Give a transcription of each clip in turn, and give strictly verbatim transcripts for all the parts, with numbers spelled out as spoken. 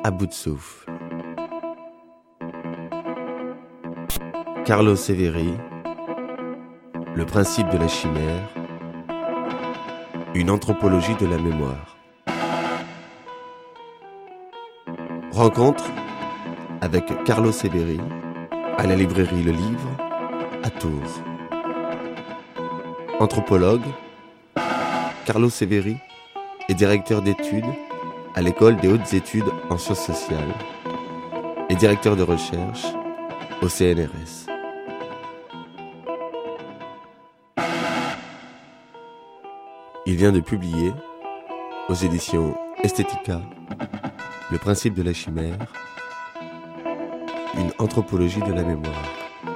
à bout de souffle. Carlo Severi, Le principe de la chimère, une anthropologie de la mémoire. Rencontre avec Carlo Severi à la librairie Le Livre à Tours. Anthropologue, Carlo Severi est directeur d'études à l'École des hautes études en sciences sociales et directeur de recherche au C N R S. Il vient de publier aux éditions Estetica Le principe de la chimère, une anthropologie de la mémoire.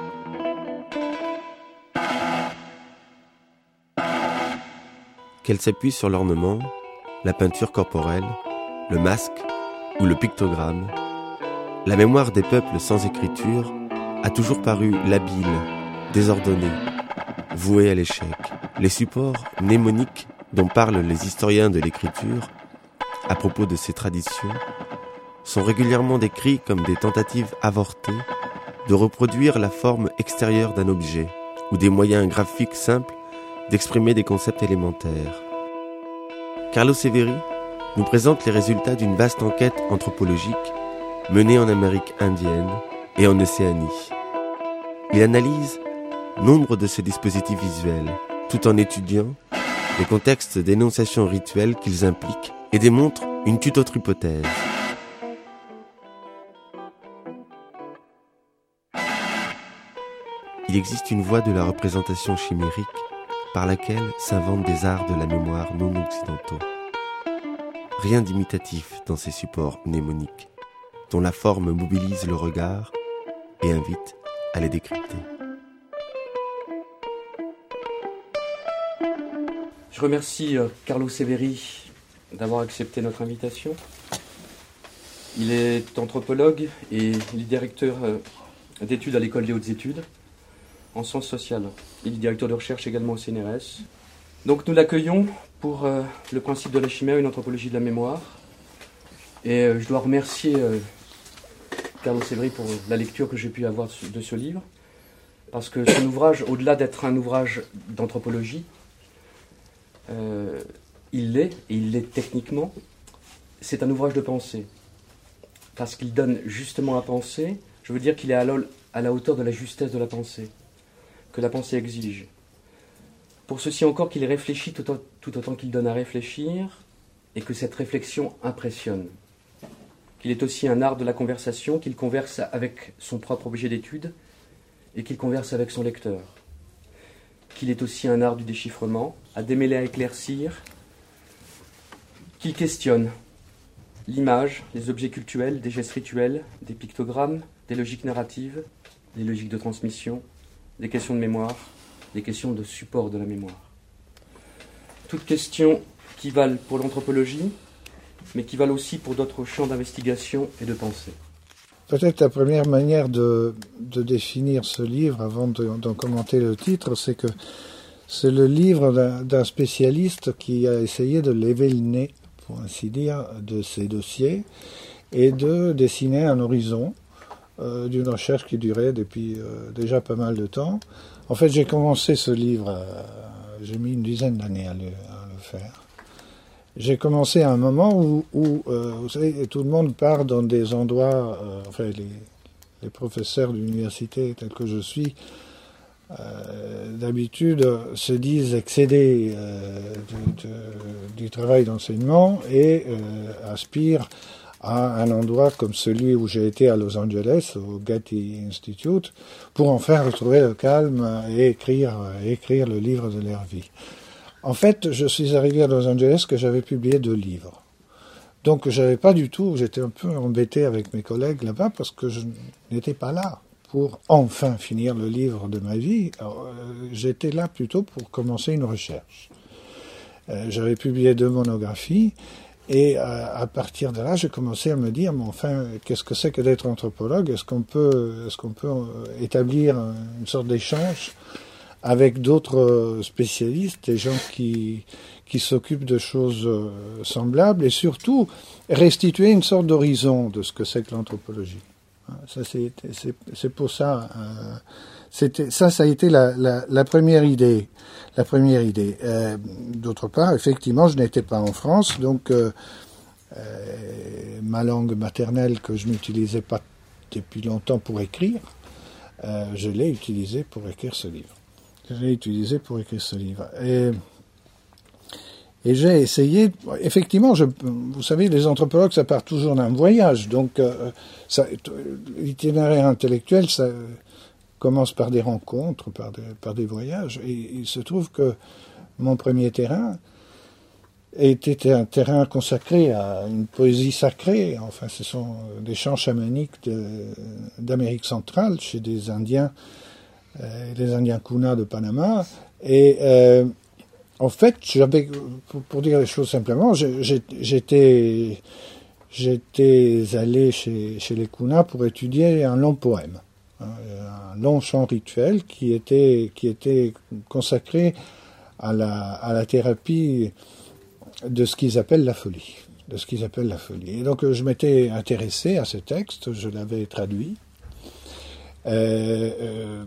Qu'elle s'appuie sur l'ornement, la peinture corporelle, le masque ou le pictogramme, la mémoire des peuples sans écriture a toujours paru labile, désordonnée, vouée à l'échec. Les supports mnémoniques dont parlent les historiens de l'écriture à propos de ces traditions sont régulièrement décrits comme des tentatives avortées de reproduire la forme extérieure d'un objet ou des moyens graphiques simples d'exprimer des concepts élémentaires. Carlo Severi nous présente les résultats d'une vaste enquête anthropologique menée en Amérique indienne et en Océanie. Il analyse nombre de ces dispositifs visuels, tout en étudiant les contextes d'énonciation rituelle qu'ils impliquent et démontre une toute autre hypothèse. Il existe une voie de la représentation chimérique par laquelle s'inventent des arts de la mémoire non occidentaux. Rien d'imitatif dans ces supports mnémoniques, dont la forme mobilise le regard et invite à les décrypter. Je remercie Carlo Severi d'avoir accepté notre invitation. Il est anthropologue et il est directeur d'études à l'École des hautes études en sciences sociales. Il est directeur de recherche également au C N R S. Donc nous l'accueillons pour euh, le principe de la chimère, une anthropologie de la mémoire. Et euh, je dois remercier euh, Carlo Severi pour la lecture que j'ai pu avoir de ce livre. Parce que son ouvrage, au-delà d'être un ouvrage d'anthropologie, euh, il l'est, et il l'est techniquement, c'est un ouvrage de pensée. Parce qu'il donne justement à penser, je veux dire qu'il est à la, à la hauteur de la justesse de la pensée, que la pensée exige. Pour ceci encore qu'il réfléchit tout, tout autant qu'il donne à réfléchir, et que cette réflexion impressionne. Qu'il est aussi un art de la conversation, qu'il converse avec son propre objet d'étude, et qu'il converse avec son lecteur. Qu'il est aussi un art du déchiffrement, à démêler, à éclaircir, qu'il questionne l'image, les objets cultuels, des gestes rituels, des pictogrammes, des logiques narratives, des logiques de transmission, des questions de mémoire, des questions de support de la mémoire. Toutes questions qui valent pour l'anthropologie, mais qui valent aussi pour d'autres champs d'investigation et de pensée. Peut-être la première manière de, de définir ce livre, avant de, d'en commenter le titre, c'est que c'est le livre d'un, d'un spécialiste qui a essayé de lever le nez, pour ainsi dire, de ses dossiers et de dessiner un horizon euh, d'une recherche qui durait depuis euh, déjà pas mal de temps. En fait, j'ai commencé ce livre, euh, j'ai mis une dizaine d'années à le, à le faire. J'ai commencé à un moment où, où euh, vous savez, tout le monde part dans des endroits, euh, enfin les, les professeurs d'université tels que je suis, euh, d'habitude se disent excédés euh, du, de, du travail d'enseignement et euh, aspirent à un endroit comme celui où j'ai été à Los Angeles, au Getty Institute, pour enfin retrouver le calme et écrire, écrire le livre de leur vie. En fait, je suis arrivé à Los Angeles que j'avais publié deux livres. Donc, j'avais pas du tout, j'étais un peu embêté avec mes collègues là-bas parce que je n'étais pas là pour enfin finir le livre de ma vie. Alors, euh, j'étais là plutôt pour commencer une recherche. Euh, j'avais publié deux monographies et euh, à partir de là, j'ai commencé à me dire, mais enfin, qu'est-ce que c'est que d'être anthropologue ? Est-ce qu'on peut, est-ce qu'on peut établir une sorte d'échange avec d'autres spécialistes, des gens qui, qui s'occupent de choses semblables, et surtout restituer une sorte d'horizon de ce que c'est que l'anthropologie. Ça, c'est, c'est, c'est pour ça. Euh, c'était, ça, ça a été la, la, la première idée. La première idée. Euh, d'autre part, effectivement, je n'étais pas en France, donc euh, euh, ma langue maternelle que je n'utilisais pas depuis longtemps pour écrire, euh, je l'ai utilisée pour écrire ce livre. Je l'ai utilisé pour écrire ce livre. Et, et j'ai essayé, effectivement, je, vous savez, les anthropologues, ça part toujours d'un voyage. Donc, euh, ça, l'itinéraire intellectuel, ça commence par des rencontres, par des, par des voyages. Et il se trouve que mon premier terrain était un terrain consacré à une poésie sacrée. Enfin, ce sont des chants chamaniques de, d'Amérique centrale, chez des Indiens, euh, les Indiens Kuna de Panama. Et euh, en fait, j'avais, pour, pour dire les choses simplement, j'étais, j'étais allé chez, chez les Kuna pour étudier un long poème, hein, un long chant rituel qui était, qui était consacré à la, à la thérapie de ce qu'ils appellent la folie, de ce qu'ils appellent la folie. Et donc je m'étais intéressé à ce texte, je l'avais traduit, euh, euh,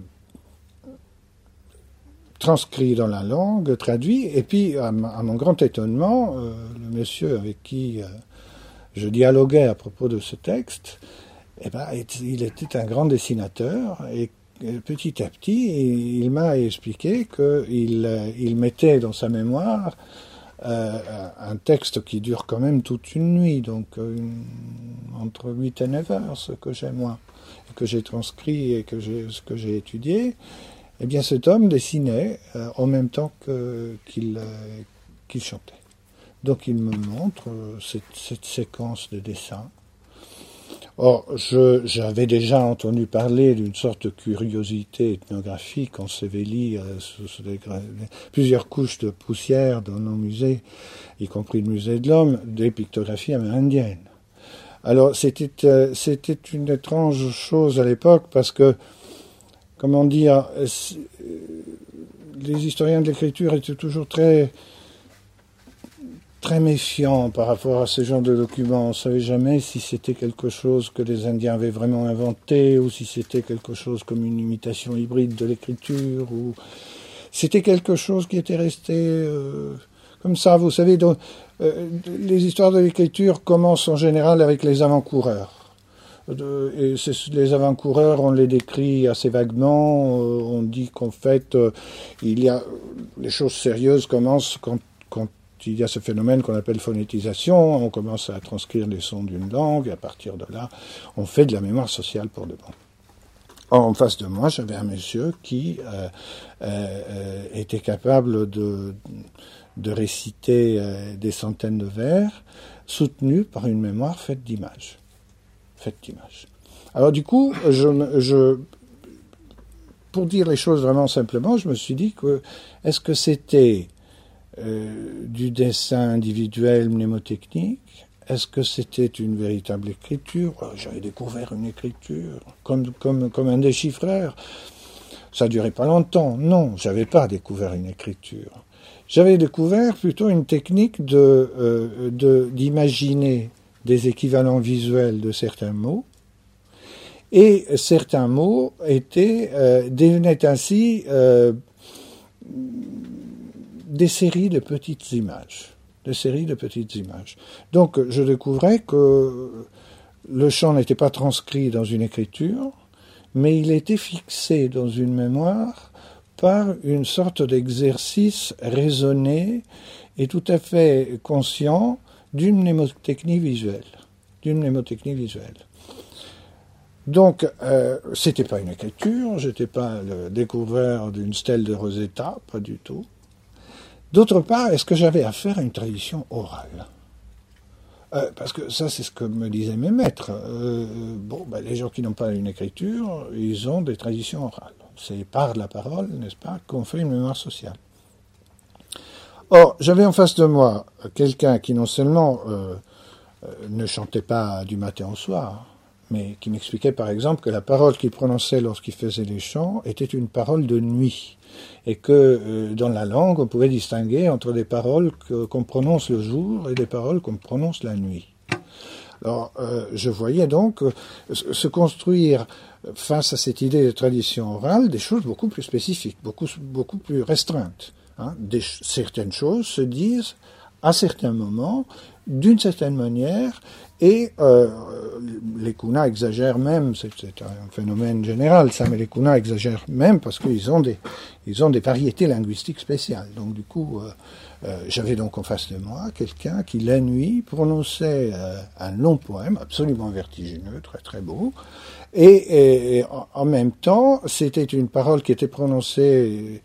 transcrit dans la langue, traduit, et puis à, ma, à mon grand étonnement, euh, le monsieur avec qui euh, je dialoguais à propos de ce texte, eh ben, il était un grand dessinateur, et petit à petit, il m'a expliqué qu'il il mettait dans sa mémoire Euh, un texte qui dure quand même toute une nuit, donc une, entre huit et neuf heures, ce que j'ai moi, et que j'ai transcrit et que j'ai, ce que j'ai étudié, eh bien cet homme dessinait euh, en même temps que, qu'il, euh, qu'il chantait. Donc il me montre euh, cette, cette séquence de dessin. Or, je, j'avais déjà entendu parler d'une sorte de curiosité ethnographique en Sévélie, euh, sous, sous des, plusieurs couches de poussière dans nos musées, y compris le musée de l'Homme, des pictographies amérindiennes. Alors, c'était, euh, c'était une étrange chose à l'époque, parce que, comment dire, euh, les historiens de l'écriture étaient toujours très... très méfiant par rapport à ce genre de documents. On ne savait jamais si c'était quelque chose que les Indiens avaient vraiment inventé, ou si c'était quelque chose comme une imitation hybride de l'écriture, ou c'était quelque chose qui était resté euh, comme ça. Vous savez, donc, euh, les histoires de l'écriture commencent en général avec les avant-coureurs. De, et les avant-coureurs, on les décrit assez vaguement. Euh, on dit qu'en fait, euh, il y a les choses sérieuses commencent quand, quand il y a ce phénomène qu'on appelle phonétisation, on commence à transcrire les sons d'une langue, et à partir de là, on fait de la mémoire sociale pour de bon. Or, en face de moi, j'avais un monsieur qui euh, euh, était capable de, de réciter euh, des centaines de vers, soutenu par une mémoire faite d'images. Faite d'images. Alors du coup, je, je, pour dire les choses vraiment simplement, je me suis dit que, est-ce que c'était Euh, du dessin individuel mnémotechnique? Est-ce que c'était une véritable écriture? J'avais découvert une écriture, comme, comme, comme un déchiffreur. Ça durait pas longtemps. Non, j'avais pas découvert une écriture. J'avais découvert plutôt une technique de, euh, de, d'imaginer des équivalents visuels de certains mots. Et certains mots étaient, euh, devenaient ainsi euh, des séries de petites images, des séries de petites images. Donc, je découvrais que le chant n'était pas transcrit dans une écriture, mais il était fixé dans une mémoire par une sorte d'exercice raisonné et tout à fait conscient d'une mnémotechnie visuelle, d'une mnémotechnie visuelle. Donc, euh, c'était pas une écriture, j'étais pas le découvreur d'une stèle de Rosetta, pas du tout. D'autre part, est-ce que j'avais affaire à une tradition orale? euh, Parce que ça, c'est ce que me disaient mes maîtres. Euh, bon, ben, les gens qui n'ont pas une écriture, ils ont des traditions orales. C'est par la parole, n'est-ce pas, qu'on fait une mémoire sociale. Or, j'avais en face de moi quelqu'un qui non seulement euh, euh, ne chantait pas du matin au soir, mais qui m'expliquait par exemple que la parole qu'il prononçait lorsqu'il faisait les chants était une parole de nuit, et que euh, dans la langue on pouvait distinguer entre des paroles que, qu'on prononce le jour et des paroles qu'on prononce la nuit. Alors euh, je voyais donc euh, se construire face à cette idée de tradition orale des choses beaucoup plus spécifiques, beaucoup, beaucoup plus restreintes. Hein. Des, certaines choses se disent à certains moments, d'une certaine manière, et euh, les Kuna exagèrent même, c'est, c'est un phénomène général ça, mais les Kuna exagèrent même parce qu'ils ont des, ils ont des variétés linguistiques spéciales. Donc du coup, euh, euh, j'avais donc en face de moi quelqu'un qui la nuit prononçait euh, un long poème absolument vertigineux, très très beau, et, et, et en, en même temps, c'était une parole qui était prononcée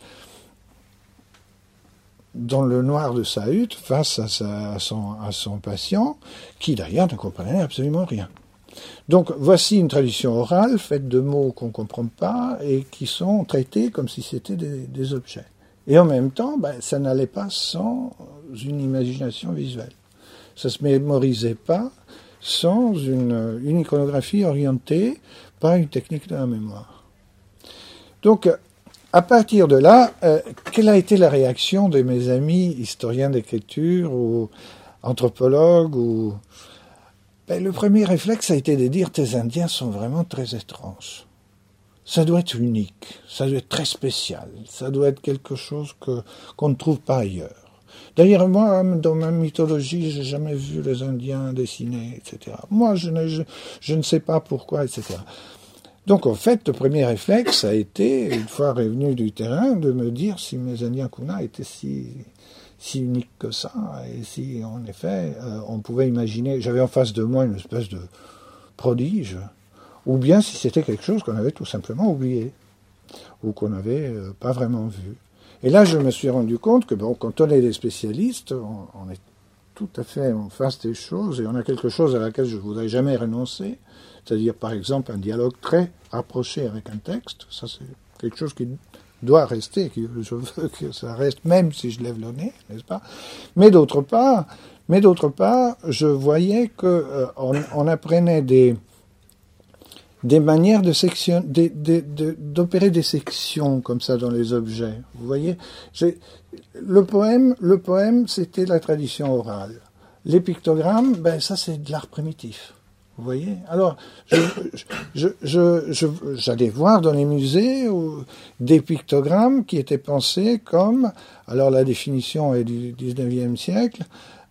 dans le noir de sa hutte, face à, sa, à, son, à son patient, qui d'ailleurs ne comprenait absolument rien. Donc voici une tradition orale faite de mots qu'on ne comprend pas et qui sont traités comme si c'était des, des objets. Et en même temps, ben, ça n'allait pas sans une imagination visuelle. Ça ne se mémorisait pas sans une, une iconographie orientée par une technique de la mémoire. Donc, à partir de là, euh, quelle a été la réaction de mes amis historiens d'écriture ou anthropologues ou... Ben, le premier réflexe a été de dire « tes Indiens sont vraiment très étranges ». Ça doit être unique, ça doit être très spécial, ça doit être quelque chose que, qu'on ne trouve pas ailleurs. D'ailleurs, moi, dans ma mythologie, j'ai jamais vu les Indiens dessiner, et cetera. Moi, je ne, je, je ne sais pas pourquoi, et cetera. Donc, en fait, le premier réflexe a été, une fois revenu du terrain, de me dire si mes Indiens Kuna étaient si, si uniques que ça, et si, en effet, euh, on pouvait imaginer, j'avais en face de moi une espèce de prodige, ou bien si c'était quelque chose qu'on avait tout simplement oublié, ou qu'on n'avait euh, pas vraiment vu. Et là, je me suis rendu compte que, bon, quand on est des spécialistes, on, on est tout à fait en face des choses, et on a quelque chose à laquelle je ne voudrais jamais renoncer, c'est-à-dire, par exemple, un dialogue très rapproché avec un texte. Ça, c'est quelque chose qui doit rester, que je veux que ça reste, même si je lève le nez, n'est-ce pas? Mais d'autre part, mais d'autre part, je voyais que euh, on, on apprenait des des manières de section, de, de, de, d'opérer des sections comme ça dans les objets. Vous voyez, j'ai, le poème, le poème, c'était la tradition orale. Les pictogrammes, ben ça, c'est de l'art primitif. Vous voyez? Alors, je, je, je, je, j'allais voir dans les musées où, des pictogrammes qui étaient pensés comme, alors la définition est du dix-neuvième siècle,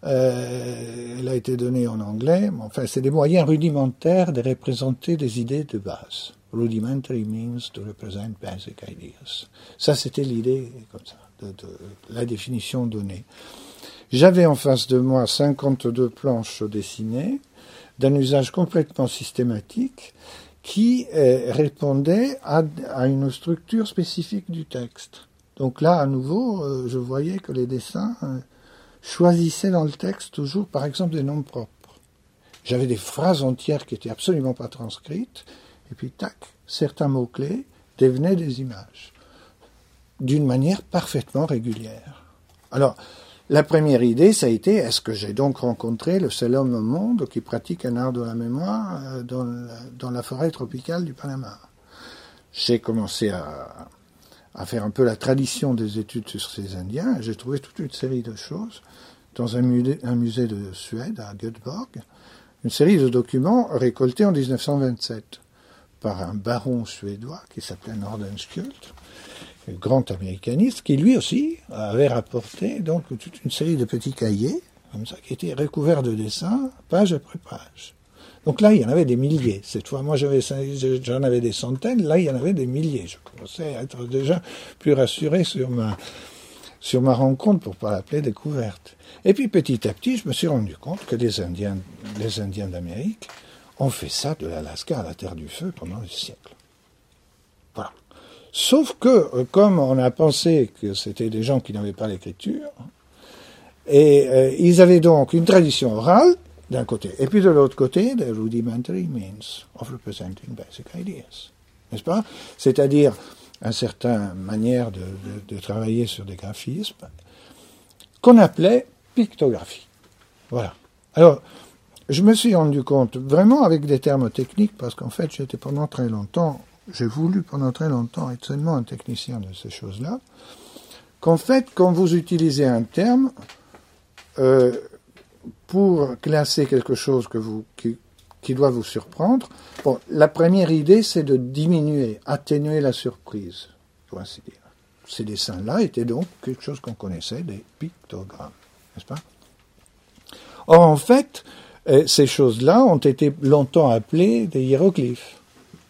euh, elle a été donnée en anglais, mais enfin, c'est des moyens rudimentaires de représenter des idées de base. Rudimentary means to represent basic ideas. Ça, c'était l'idée, comme ça, de, de la définition donnée. J'avais en face de moi cinquante-deux planches dessinées, d'un usage complètement systématique qui euh, répondait à, à une structure spécifique du texte. Donc là, à nouveau, euh, je voyais que les dessins euh, choisissaient dans le texte toujours, par exemple, des noms propres. J'avais des phrases entières qui étaient absolument pas transcrites, et puis tac, certains mots-clés devenaient des images, d'une manière parfaitement régulière. Alors, la première idée, ça a été, est-ce que j'ai donc rencontré le seul homme au monde qui pratique un art de la mémoire dans la, dans la forêt tropicale du Panama? J'ai commencé à, à faire un peu la tradition des études sur ces Indiens, et j'ai trouvé toute une série de choses dans un musée, un musée de Suède, à Göteborg, une série de documents récoltés en dix-neuf cent vingt-sept par un baron suédois qui s'appelait Nordenskjöld, grand américaniste, qui lui aussi avait rapporté donc toute une série de petits cahiers, comme ça, qui étaient recouverts de dessins, page après page. Donc là, il y en avait des milliers. Cette fois, moi, j'avais, j'en avais des centaines, là, il y en avait des milliers. Je commençais à être déjà plus rassuré sur ma, sur ma rencontre, pour ne pas l'appeler découverte. Et puis, petit à petit, je me suis rendu compte que les Indiens, les Indiens d'Amérique ont fait ça de l'Alaska à la Terre du Feu pendant des siècles. Voilà. Sauf que, comme on a pensé que c'était des gens qui n'avaient pas l'écriture, et euh, ils avaient donc une tradition orale, d'un côté, et puis de l'autre côté, the rudimentary means of representing basic ideas. N'est-ce pas? C'est-à-dire une certaine manière de, de, de travailler sur des graphismes qu'on appelait pictographie. Voilà. Alors, je me suis rendu compte, vraiment avec des termes techniques, parce qu'en fait, j'étais pendant très longtemps, j'ai voulu pendant très longtemps être seulement un technicien de ces choses-là, qu'en fait, quand vous utilisez un terme, euh, pour classer quelque chose que vous, qui, qui doit vous surprendre, bon, la première idée, c'est de diminuer, atténuer la surprise, pour ainsi dire. Ces dessins-là étaient donc quelque chose qu'on connaissait, des pictogrammes, n'est-ce pas? Or, en fait, ces choses-là ont été longtemps appelées des hiéroglyphes.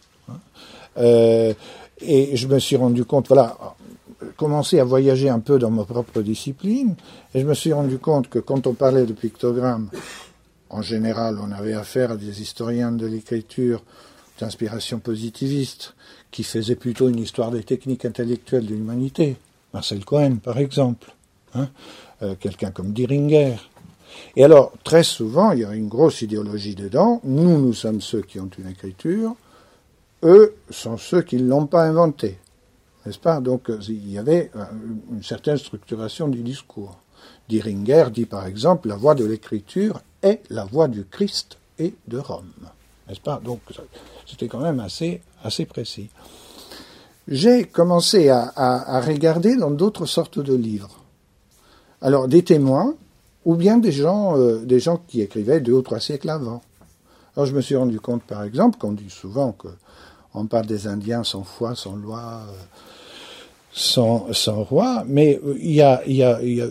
Euh, et je me suis rendu compte, voilà, commencé à voyager un peu dans ma propre discipline, et je me suis rendu compte que quand on parlait de pictogrammes, en général, on avait affaire à des historiens de l'écriture d'inspiration positiviste, qui faisaient plutôt une histoire des techniques intellectuelles de l'humanité. Marcel Cohen, par exemple, hein, euh, quelqu'un comme Diringer. Et alors, très souvent, il y a une grosse idéologie dedans. Nous, nous sommes ceux qui ont une écriture. Eux sont ceux qui ne l'ont pas inventée. N'est-ce pas? Donc, il y avait une certaine structuration du discours. Diringer dit, par exemple, la voix de l'écriture est la voix du Christ et de Rome. N'est-ce pas? Donc, c'était quand même assez, assez précis. J'ai commencé à, à, à regarder dans d'autres sortes de livres. Alors, des témoins, ou bien des gens, euh, des gens qui écrivaient deux ou trois siècles avant. Alors, je me suis rendu compte, par exemple, qu'on dit souvent que on parle des Indiens sans foi, sans loi, euh, sans, sans roi, mais il y a, y a, y a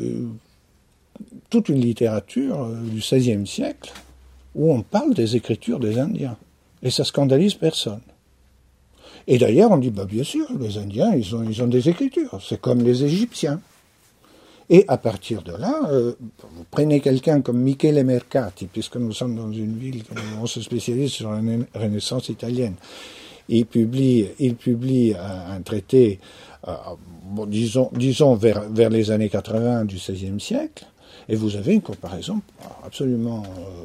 toute une littérature euh, du seizième siècle où on parle des écritures des Indiens. Et ça scandalise personne. Et d'ailleurs, on dit, bah, bien sûr, les Indiens, ils ont, ils ont des écritures. C'est comme les Égyptiens. Et à partir de là, euh, vous prenez quelqu'un comme Michele Mercati, puisque nous sommes dans une ville où on se spécialise sur la Renaissance italienne. Il publie, il publie un, un traité, euh, bon, disons, disons vers, vers les années quatre-vingts du seizième siècle, et vous avez une comparaison absolument euh,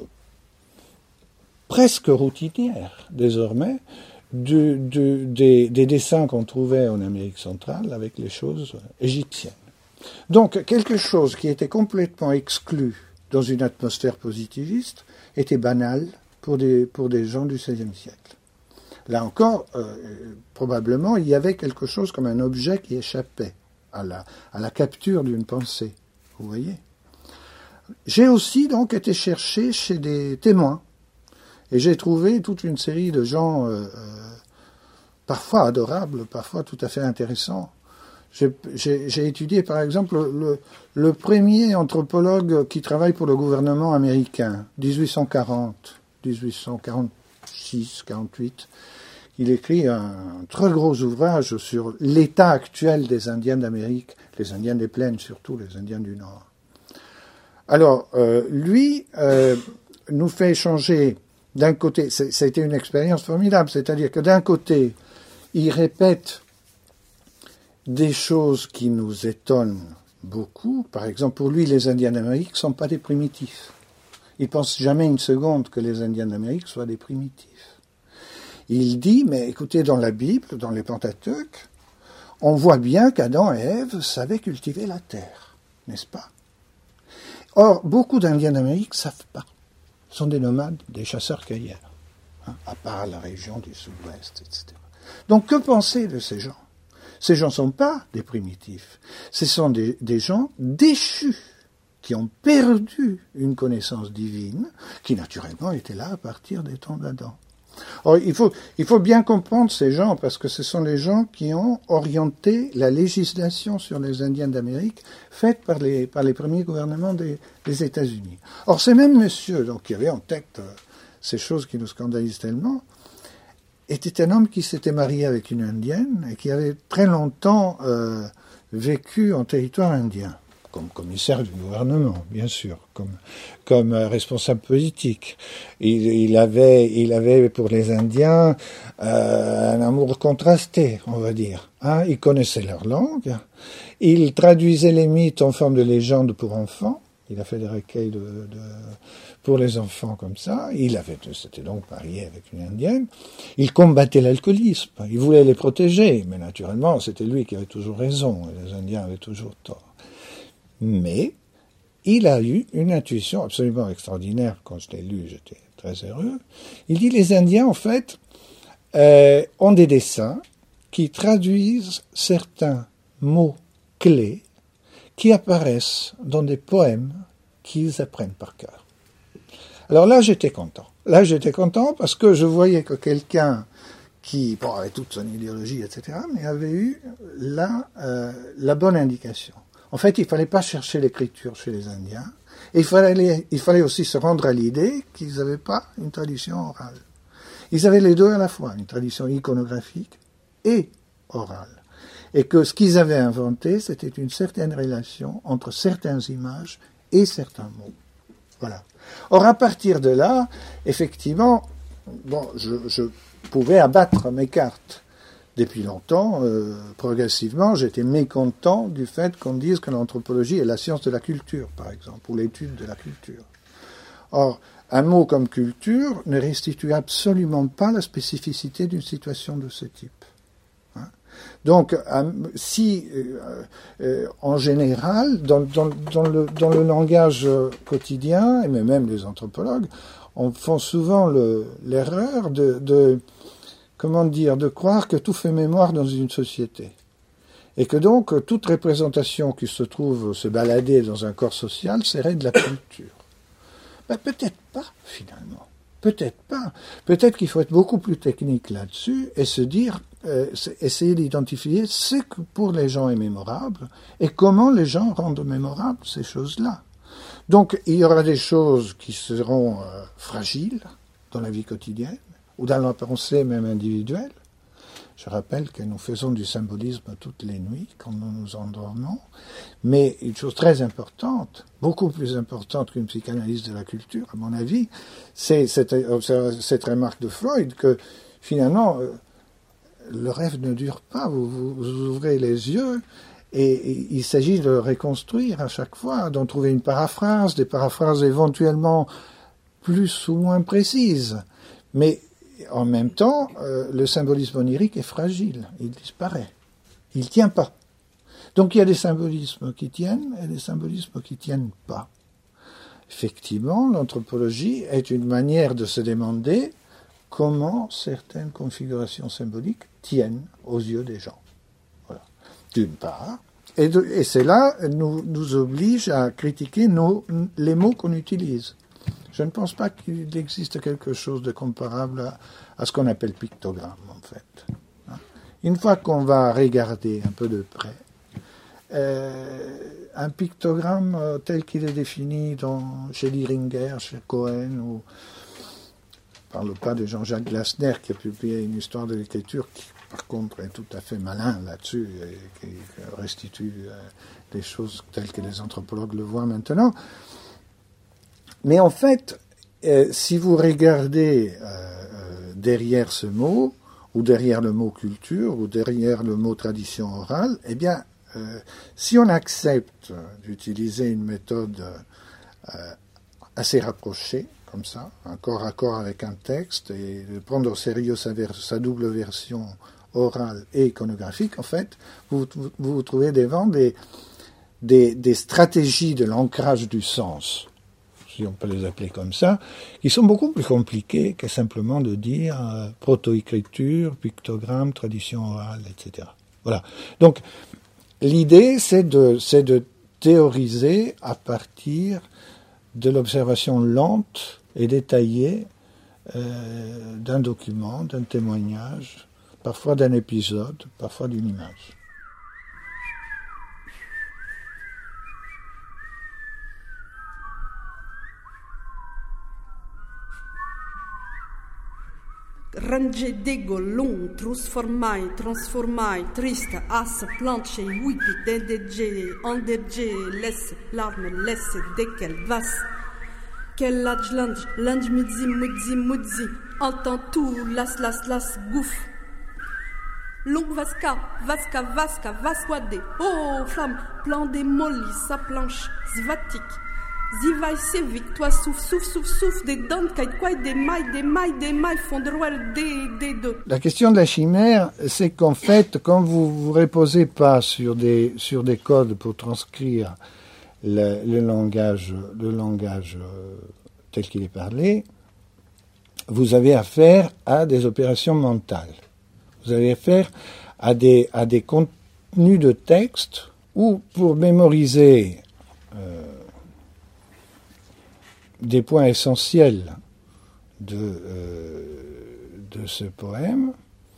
presque routinière, désormais, du, du, des, des dessins qu'on trouvait en Amérique centrale avec les choses égyptiennes. Donc, quelque chose qui était complètement exclu dans une atmosphère positiviste était banal pour des, pour des gens du seizième siècle. Là encore, euh, probablement, il y avait quelque chose comme un objet qui échappait à la, à la capture d'une pensée. Vous voyez? J'ai aussi donc été chercher chez des témoins. Et j'ai trouvé toute une série de gens, euh, euh, parfois adorables, parfois tout à fait intéressants. J'ai, j'ai, j'ai étudié, par exemple, le, le premier anthropologue qui travaille pour le gouvernement américain, dix-huit cent quarante, dix-huit cent quarante-six, quarante-huit. Il écrit un très gros ouvrage sur l'état actuel des Indiens d'Amérique, les Indiens des plaines surtout, les Indiens du Nord. Alors, euh, lui euh, nous fait échanger, d'un côté, c'est, ça a été une expérience formidable, c'est-à-dire que d'un côté, il répète des choses qui nous étonnent beaucoup. Par exemple, pour lui, les Indiens d'Amérique ne sont pas des primitifs. Il ne pense jamais une seconde que les Indiens d'Amérique soient des primitifs. Il dit, mais écoutez, dans la Bible, dans les Pentateuques, on voit bien qu'Adam et Ève savaient cultiver la terre, n'est-ce pas? Or, beaucoup d'Indiens d'Amérique ne savent pas. Ce sont des nomades, des chasseurs-cueilleurs, hein, à part la région du sud-ouest, et cetera. Donc, que penser de ces gens? Ces gens ne sont pas des primitifs. Ce sont des, des gens déchus, qui ont perdu une connaissance divine, qui naturellement était là à partir des temps d'Adam. Or, il faut, il faut bien comprendre ces gens, parce que ce sont les gens qui ont orienté la législation sur les Indiens d'Amérique, faite par les, par les premiers gouvernements des, des États-Unis. Or, ces mêmes messieurs, donc, qui avaient en tête euh, ces choses qui nous scandalisent tellement, était un homme qui s'était marié avec une Indienne et qui avait très longtemps euh, vécu en territoire indien, comme commissaire du gouvernement, bien sûr, comme, comme euh, responsable politique. Il, il, avait, il avait pour les Indiens euh, un amour contrasté, on va dire. Hein, il connaissait leur langue, il traduisait les mythes en forme de légendes pour enfants. Il a fait des recueils de, de, pour les enfants comme ça. Il avait, s'était donc marié avec une Indienne. Il combattait l'alcoolisme. Il voulait les protéger. Mais naturellement, c'était lui qui avait toujours raison. Et les Indiens avaient toujours tort. Mais il a eu une intuition absolument extraordinaire. Quand je l'ai lu, j'étais très heureux. Il dit, les Indiens, en fait, euh, ont des dessins qui traduisent certains mots clés qui apparaissent dans des poèmes qu'ils apprennent par cœur. Alors là, j'étais content. Là, j'étais content parce que je voyais que quelqu'un qui, bon, avait toute son idéologie, et cetera, mais avait eu la, euh, la bonne indication. En fait, il ne fallait pas chercher l'écriture chez les Indiens. Et il fallait, il fallait aussi se rendre à l'idée qu'ils n'avaient pas une tradition orale. Ils avaient les deux à la fois, une tradition iconographique et orale. Et que ce qu'ils avaient inventé, c'était une certaine relation entre certaines images et certains mots. Voilà. Or, à partir de là, effectivement, bon, je, je pouvais abattre mes cartes. Depuis longtemps, euh, progressivement, j'étais mécontent du fait qu'on dise que l'anthropologie est la science de la culture, par exemple, ou l'étude de la culture. Or, un mot comme culture ne restitue absolument pas la spécificité d'une situation de ce type. Hein? Donc, euh, si, euh, euh, en général, dans, dans, dans, le, dans le langage quotidien, et même les anthropologues, on font souvent le, l'erreur de... de comment dire, de croire que tout fait mémoire dans une société. Et que donc, toute représentation qui se trouve se balader dans un corps social serait de la culture. Ben, peut-être pas, finalement. Peut-être pas. Peut-être qu'il faut être beaucoup plus technique là-dessus et se dire, euh, essayer d'identifier ce que pour les gens est mémorable et comment les gens rendent mémorables ces choses-là. Donc, il y aura des choses qui seront euh, fragiles dans la vie quotidienne, ou dans la pensée même individuelle. Je rappelle que nous faisons du symbolisme toutes les nuits quand nous nous endormons, mais une chose très importante, beaucoup plus importante qu'une psychanalyse de la culture, à mon avis, c'est cette, cette remarque de Freud que finalement, le rêve ne dure pas, vous, vous, vous ouvrez les yeux et, et il s'agit de reconstruire à chaque fois, d'en trouver une paraphrase, des paraphrases éventuellement plus ou moins précises, mais en même temps, euh, le symbolisme onirique est fragile, il disparaît, il ne tient pas. Donc il y a des symbolismes qui tiennent et des symbolismes qui ne tiennent pas. Effectivement, l'anthropologie est une manière de se demander comment certaines configurations symboliques tiennent aux yeux des gens. Voilà. D'une part, et, de, et cela nous, nous oblige à critiquer nos, les mots qu'on utilise. Je ne pense pas qu'il existe quelque chose de comparable à, à ce qu'on appelle pictogramme, en fait. Une fois qu'on va regarder un peu de près, euh, un pictogramme euh, tel qu'il est défini dans, chez Lieringer, chez Cohen, ou je ne parle pas de Jean-Jacques Glasner qui a publié une histoire de l'écriture qui, par contre, est tout à fait malin là-dessus et qui restitue euh, des choses telles que les anthropologues le voient maintenant. Mais en fait, euh, si vous regardez euh, euh, derrière ce mot, ou derrière le mot culture, ou derrière le mot tradition orale, eh bien, euh, si on accepte d'utiliser une méthode euh, assez rapprochée, comme ça, un corps à corps avec un texte, et de prendre au sérieux sa, vers, sa double version orale et iconographique, en fait, vous vous, vous trouvez devant des, des, des stratégies de l'ancrage du sens, si on peut les appeler comme ça, qui sont beaucoup plus compliquées que simplement de dire euh, proto-écriture, pictogramme, tradition orale, et cetera. Voilà. Donc, l'idée, c'est de, c'est de théoriser à partir de l'observation lente et détaillée euh, d'un document, d'un témoignage, parfois d'un épisode, parfois d'une image. Rangedego, long, trasformai, transformai, triste, as, planche, wipi, dedege, andege, laisse, larme, laisse, dekel, vas. Quel lage, lange, lange, mudzi, mudzi, mudzi, entend tout, las, las, las, gouffre. Long, vasca, vasca, vasca, vaswade, oh, flamme, plan des mollis, sa planche, zvatik. Zivai sevik, toi souffle, souffle, souffle, souffle, des dents, quoi, des mailles, des mailles, des mailles, fondroir, des, des deux. La question de la chimère, c'est qu'en fait, quand vous vous reposez pas sur des, sur des codes pour transcrire le, le langage, le langage euh, tel qu'il est parlé, vous avez affaire à des opérations mentales. Vous avez affaire à des, à des contenus de texte où, pour mémoriser euh, des points essentiels de, euh, de ce poème,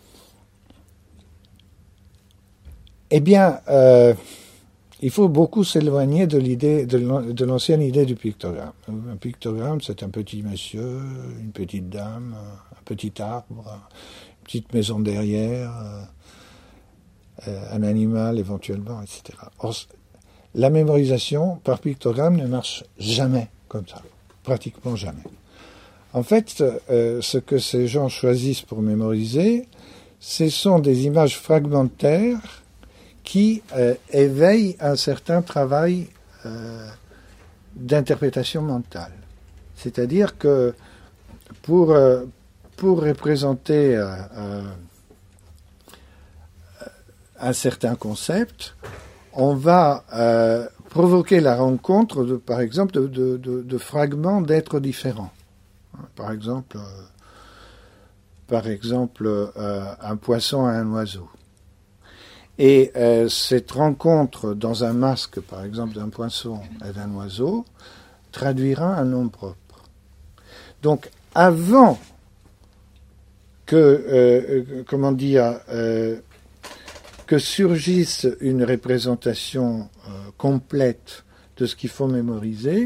eh bien, euh, il faut beaucoup s'éloigner de l'idée, de l'ancienne idée du pictogramme. Un pictogramme, c'est un petit monsieur, une petite dame, un petit arbre, une petite maison derrière, un animal éventuellement, et cetera. Or, la mémorisation par pictogramme ne marche jamais comme ça, pratiquement jamais. En fait, euh, ce que ces gens choisissent pour mémoriser, ce sont des images fragmentaires qui euh, éveillent un certain travail euh, d'interprétation mentale. C'est-à-dire que pour, euh, pour représenter euh, euh, un certain concept, on va euh, provoquer la rencontre, de, par exemple, de, de, de, de fragments d'êtres différents. Par exemple, euh, par exemple euh, un poisson et un oiseau. Et euh, cette rencontre dans un masque, par exemple, d'un poisson et d'un oiseau, traduira un nom propre. Donc, avant que, euh, comment dire, euh, que surgisse une représentation euh, complète de ce qu'il faut mémoriser,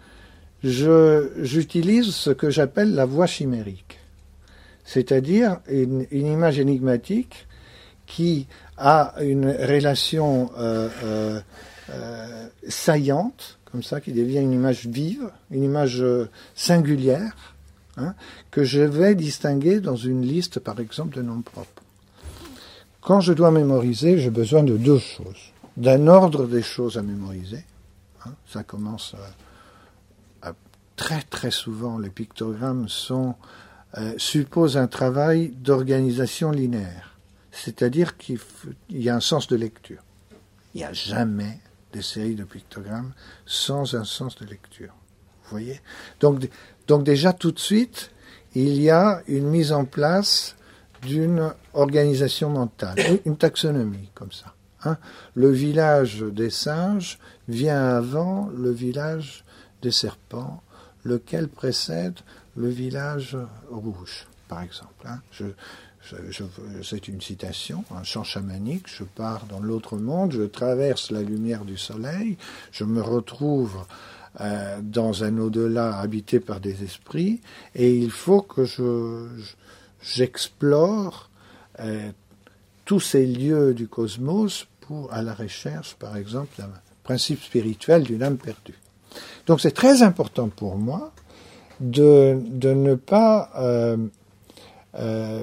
je, j'utilise ce que j'appelle la voix chimérique, c'est-à-dire une, une image énigmatique qui a une relation euh, euh, euh, saillante, comme ça, qui devient une image vive, une image euh, singulière, hein, que je vais distinguer dans une liste, par exemple, de noms propres. Quand je dois mémoriser, j'ai besoin de deux choses. D'un ordre des choses à mémoriser. Hein, ça commence à, à, très très souvent, les pictogrammes sont, euh, supposent un travail d'organisation linéaire. C'est-à-dire qu'il faut, il y a un sens de lecture. Il n'y a jamais de série de pictogrammes sans un sens de lecture. Vous voyez ? Donc, donc déjà tout de suite, il y a une mise en place d'une organisation mentale, une taxonomie comme ça. Hein. Le village des singes vient avant le village des serpents, lequel précède le village rouge, par exemple. Hein. Je, je, je, c'est une citation, un chant chamanique, je pars dans l'autre monde, je traverse la lumière du soleil, je me retrouve euh, dans un au-delà habité par des esprits, et il faut que je... je j'explore euh, tous ces lieux du cosmos pour, à la recherche, par exemple, d'un principe spirituel d'une âme perdue. Donc c'est très important pour moi de, de ne pas euh, euh,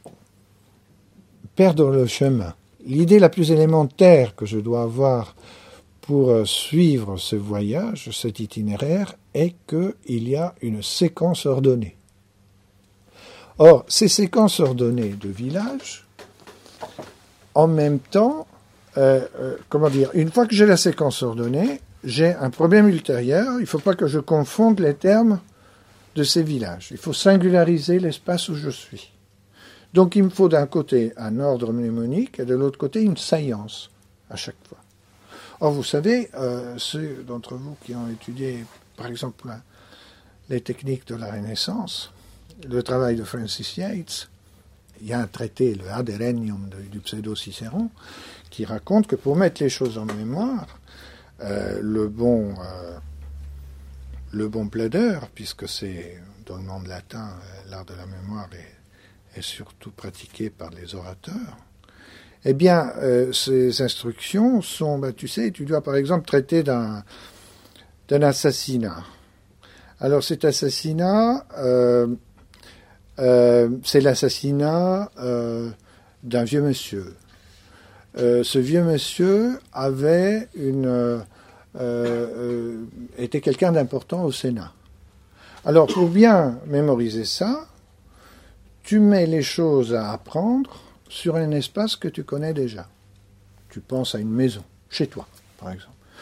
perdre le chemin. L'idée la plus élémentaire que je dois avoir pour suivre ce voyage, cet itinéraire, est qu'il y a une séquence ordonnée. Or, ces séquences ordonnées de villages, en même temps, euh, euh, comment dire, une fois que j'ai la séquence ordonnée, j'ai un problème ultérieur, il ne faut pas que je confonde les termes de ces villages. Il faut singulariser l'espace où je suis. Donc il me faut d'un côté un ordre mnémonique et de l'autre côté une saillance à chaque fois. Or, vous savez, euh, ceux d'entre vous qui ont étudié, par exemple, les techniques de la Renaissance, le travail de Francis Yates, il y a un traité, le Ad Herennium du pseudo-Cicéron, qui raconte que pour mettre les choses en mémoire, euh, le bon euh, le bon plaideur, puisque c'est dans le monde latin, l'art de la mémoire est, est surtout pratiqué par les orateurs, eh bien, euh, ces instructions sont, ben, tu sais, tu dois par exemple traiter d'un d'un assassinat. Alors cet assassinat, euh, Euh, c'est l'assassinat euh, d'un vieux monsieur. Euh, ce vieux monsieur avait une euh, euh, était quelqu'un d'important au Sénat. Alors pour bien mémoriser ça, tu mets les choses à apprendre sur un espace que tu connais déjà. Tu penses à une maison, chez toi, par exemple.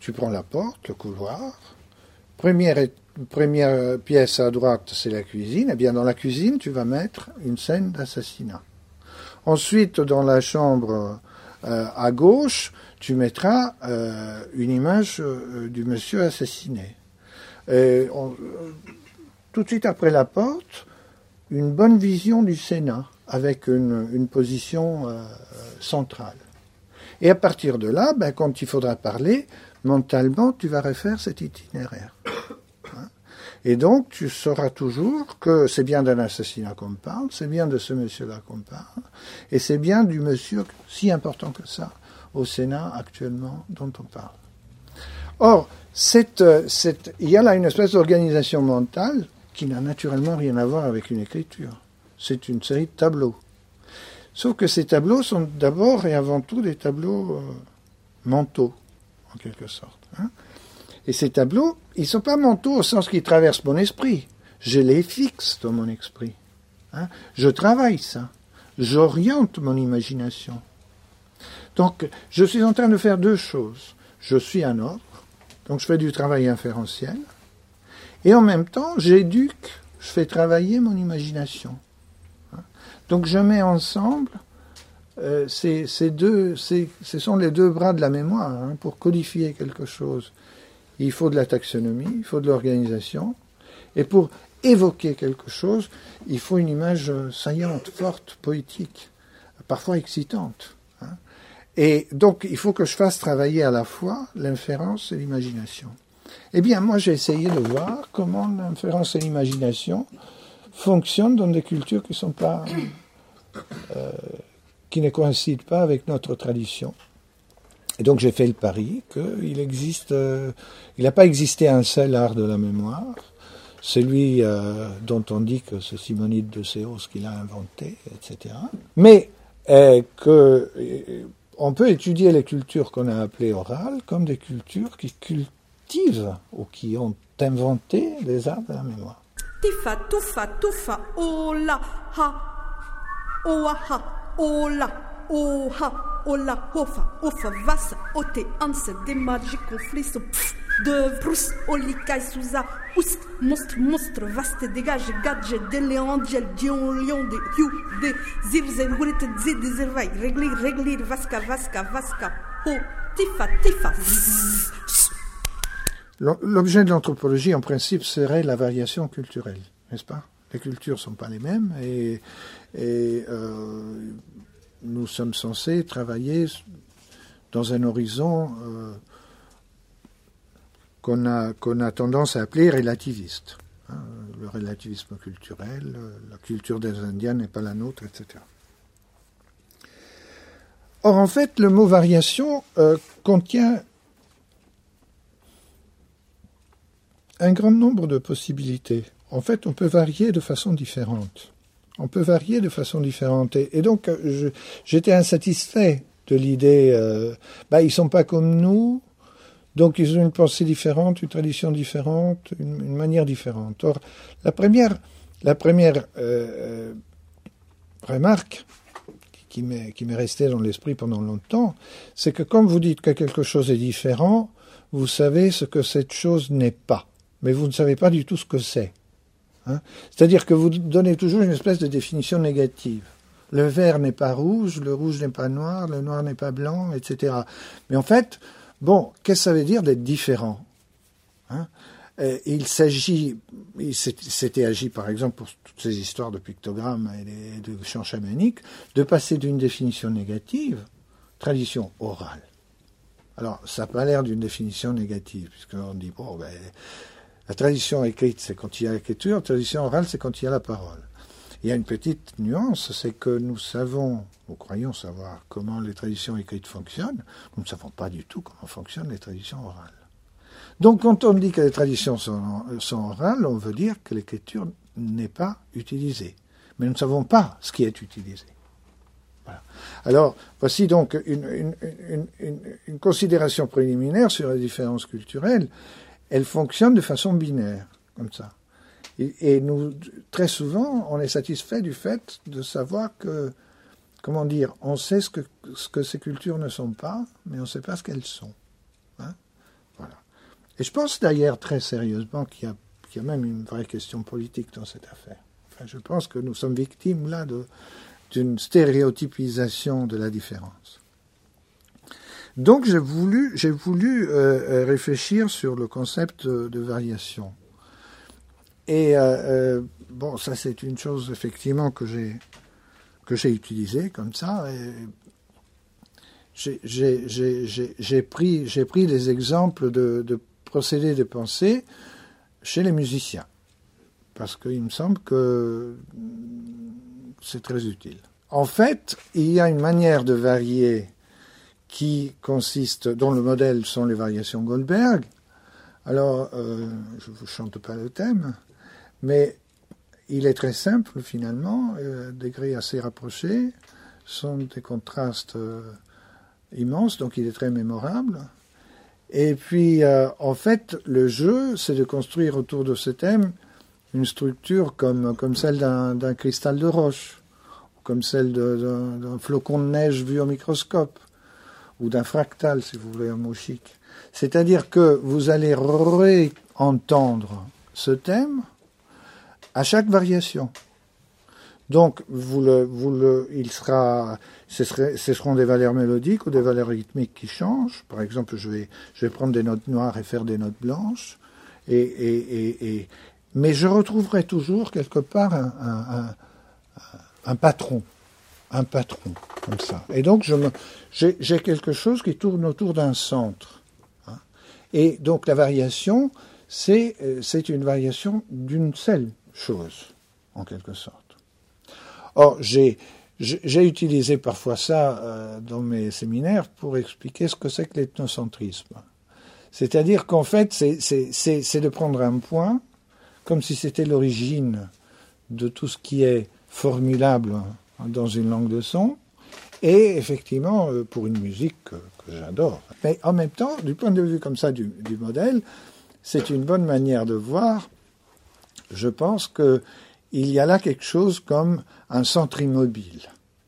tu prends la porte, le couloir. Première, première pièce à droite, c'est la cuisine. Eh bien, dans la cuisine, tu vas mettre une scène d'assassinat. Ensuite, dans la chambre euh, à gauche, tu mettras euh, une image euh, du monsieur assassiné. Et on, euh, tout de suite après la porte, une bonne vision du Sénat, avec une, une position euh, centrale. Et à partir de là, ben, quand il faudra parler, mentalement, tu vas refaire cet itinéraire. Hein? Et donc, tu sauras toujours que c'est bien d'un assassinat qu'on parle, c'est bien de ce monsieur-là qu'on parle, et c'est bien du monsieur si important que ça au Sénat actuellement dont on parle. Or, cette, cette, il y a là une espèce d'organisation mentale qui n'a naturellement rien à voir avec une écriture. C'est une série de tableaux. Sauf que ces tableaux sont d'abord et avant tout des tableaux euh, mentaux, en quelque sorte. Hein. Et ces tableaux, ils ne sont pas mentaux au sens qu'ils traversent mon esprit. Je les fixe dans mon esprit. Hein. Je travaille ça. J'oriente mon imagination. Donc, je suis en train de faire deux choses. Je suis un ordre, donc je fais du travail inférentiel, et en même temps, j'éduque, je fais travailler mon imagination. Donc je mets ensemble euh, ces, ces deux, ces, ce sont les deux bras de la mémoire. Hein, pour codifier quelque chose, il faut de la taxonomie, il faut de l'organisation, et pour évoquer quelque chose, il faut une image saillante, forte, poétique, parfois excitante. Hein. Et donc il faut que je fasse travailler à la fois l'inférence et l'imagination. Eh bien, moi j'ai essayé de voir comment l'inférence et l'imagination fonctionnent dans des cultures qui sont pas, euh, qui ne coïncident pas avec notre tradition. Et donc j'ai fait le pari qu'il existe, euh, il n'a pas existé un seul art de la mémoire, celui euh, dont on dit que c'est Simonide de Séos qui l'a inventé, et cetera. Mais euh, que euh, on peut étudier les cultures qu'on a appelées orales comme des cultures qui cultivent ou qui ont inventé les arts de la mémoire. Tifa, tufa, tufa, ola, ha, oaha, ola, oha, ola, hofa, ofa, vasa, ote, anse, démarge, conflit, pff, de brus, olikai, souza, oust, monstre, monstre, vaste, dégage, gadget, délé, angel, dion, lion, de, you, de, zirze, hurit, zid, zirvai, réglir, réglir, vasca, vasca, vasca, ho, tifa, tifa, zzz. L'objet de l'anthropologie, en principe, serait la variation culturelle, n'est-ce pas? Les cultures ne sont pas les mêmes et, et euh, nous sommes censés travailler dans un horizon euh, qu'on a, qu'on a tendance à appeler relativiste. Hein, le relativisme culturel, la culture des Indiens n'est pas la nôtre, et cetera. Or, en fait, le mot variation euh, contient un grand nombre de possibilités. En fait, on peut varier de façon différente. On peut varier de façon différente. Et, et donc, je, j'étais insatisfait de l'idée, euh, bah, ils sont pas comme nous, donc ils ont une pensée différente, une tradition différente, une, une manière différente. Or, la première, la première euh, remarque qui m'est, qui m'est restée dans l'esprit pendant longtemps, c'est que comme vous dites que quelque chose est différent, vous savez ce que cette chose n'est pas. Mais vous ne savez pas du tout ce que c'est. Hein. C'est-à-dire que vous donnez toujours une espèce de définition négative. Le vert n'est pas rouge, le rouge n'est pas noir, le noir n'est pas blanc, et cetera. Mais en fait, bon, qu'est-ce que ça veut dire d'être différent? Hein. Et il s'agit, il s'était agi par exemple pour toutes ces histoires de pictogrammes et de chants chamaniques, de passer d'une définition négative, tradition orale. Alors, ça n'a pas l'air d'une définition négative, puisqu'on dit, bon, ben, la tradition écrite, c'est quand il y a l'écriture, la tradition orale, c'est quand il y a la parole. Il y a une petite nuance, c'est que nous savons, nous croyons savoir comment les traditions écrites fonctionnent, nous ne savons pas du tout comment fonctionnent les traditions orales. Donc, quand on dit que les traditions sont, sont orales, on veut dire que l'écriture n'est pas utilisée. Mais nous ne savons pas ce qui est utilisé. Voilà. Alors, voici donc une, une, une, une, une considération préliminaire sur les différences culturelles. Elles fonctionnent de façon binaire, comme ça. Et, et nous, très souvent, on est satisfait du fait de savoir que, comment dire, on sait ce que, ce que ces cultures ne sont pas, mais on ne sait pas ce qu'elles sont. Hein? Et je pense d'ailleurs très sérieusement qu'il y a, qu'il y a même une vraie question politique dans cette affaire. Enfin, je pense que nous sommes victimes là de, d'une stéréotypisation de la différence. Donc j'ai voulu, j'ai voulu euh, réfléchir sur le concept de, de variation. Et euh, euh, bon, ça c'est une chose effectivement que j'ai que j'ai utilisée comme ça. Et j'ai, j'ai, j'ai, j'ai, j'ai pris j'ai pris des exemples de, de procédés de pensée chez les musiciens, parce qu'il me semble que c'est très utile. En fait, il y a une manière de varier qui consiste, dont le modèle sont les variations Goldberg. Alors, euh, je ne vous chante pas le thème, mais il est très simple finalement, euh, degrés assez rapprochés, sont des contrastes euh, immenses, donc il est très mémorable. Et puis, euh, en fait, le jeu, c'est de construire autour de ce thème une structure comme, comme celle d'un, d'un cristal de roche, comme celle de, d'un, d'un flocon de neige vu au microscope, ou d'un fractal, si vous voulez un mot chic. C'est-à-dire que vous allez réentendre ce thème à chaque variation. Donc, vous le, vous le, il sera, ce, serait, ce seront des valeurs mélodiques ou des valeurs rythmiques qui changent. Par exemple, je vais, je vais prendre des notes noires et faire des notes blanches. Et, et, et, et, mais je retrouverai toujours quelque part un, un, un, un patron. Un patron, comme ça. Et donc, je me, j'ai, j'ai quelque chose qui tourne autour d'un centre. Hein. Et donc, la variation, c'est, c'est une variation d'une seule chose, en quelque sorte. Or, j'ai, j'ai utilisé parfois ça euh, dans mes séminaires pour expliquer ce que c'est que l'ethnocentrisme. C'est-à-dire qu'en fait, c'est, c'est, c'est, c'est de prendre un point, comme si c'était l'origine de tout ce qui est formulable dans une langue de son, et effectivement, pour une musique que, que j'adore. Mais en même temps, du point de vue comme ça du, du modèle, c'est une bonne manière de voir, je pense, qu'il y a là quelque chose comme un centre immobile.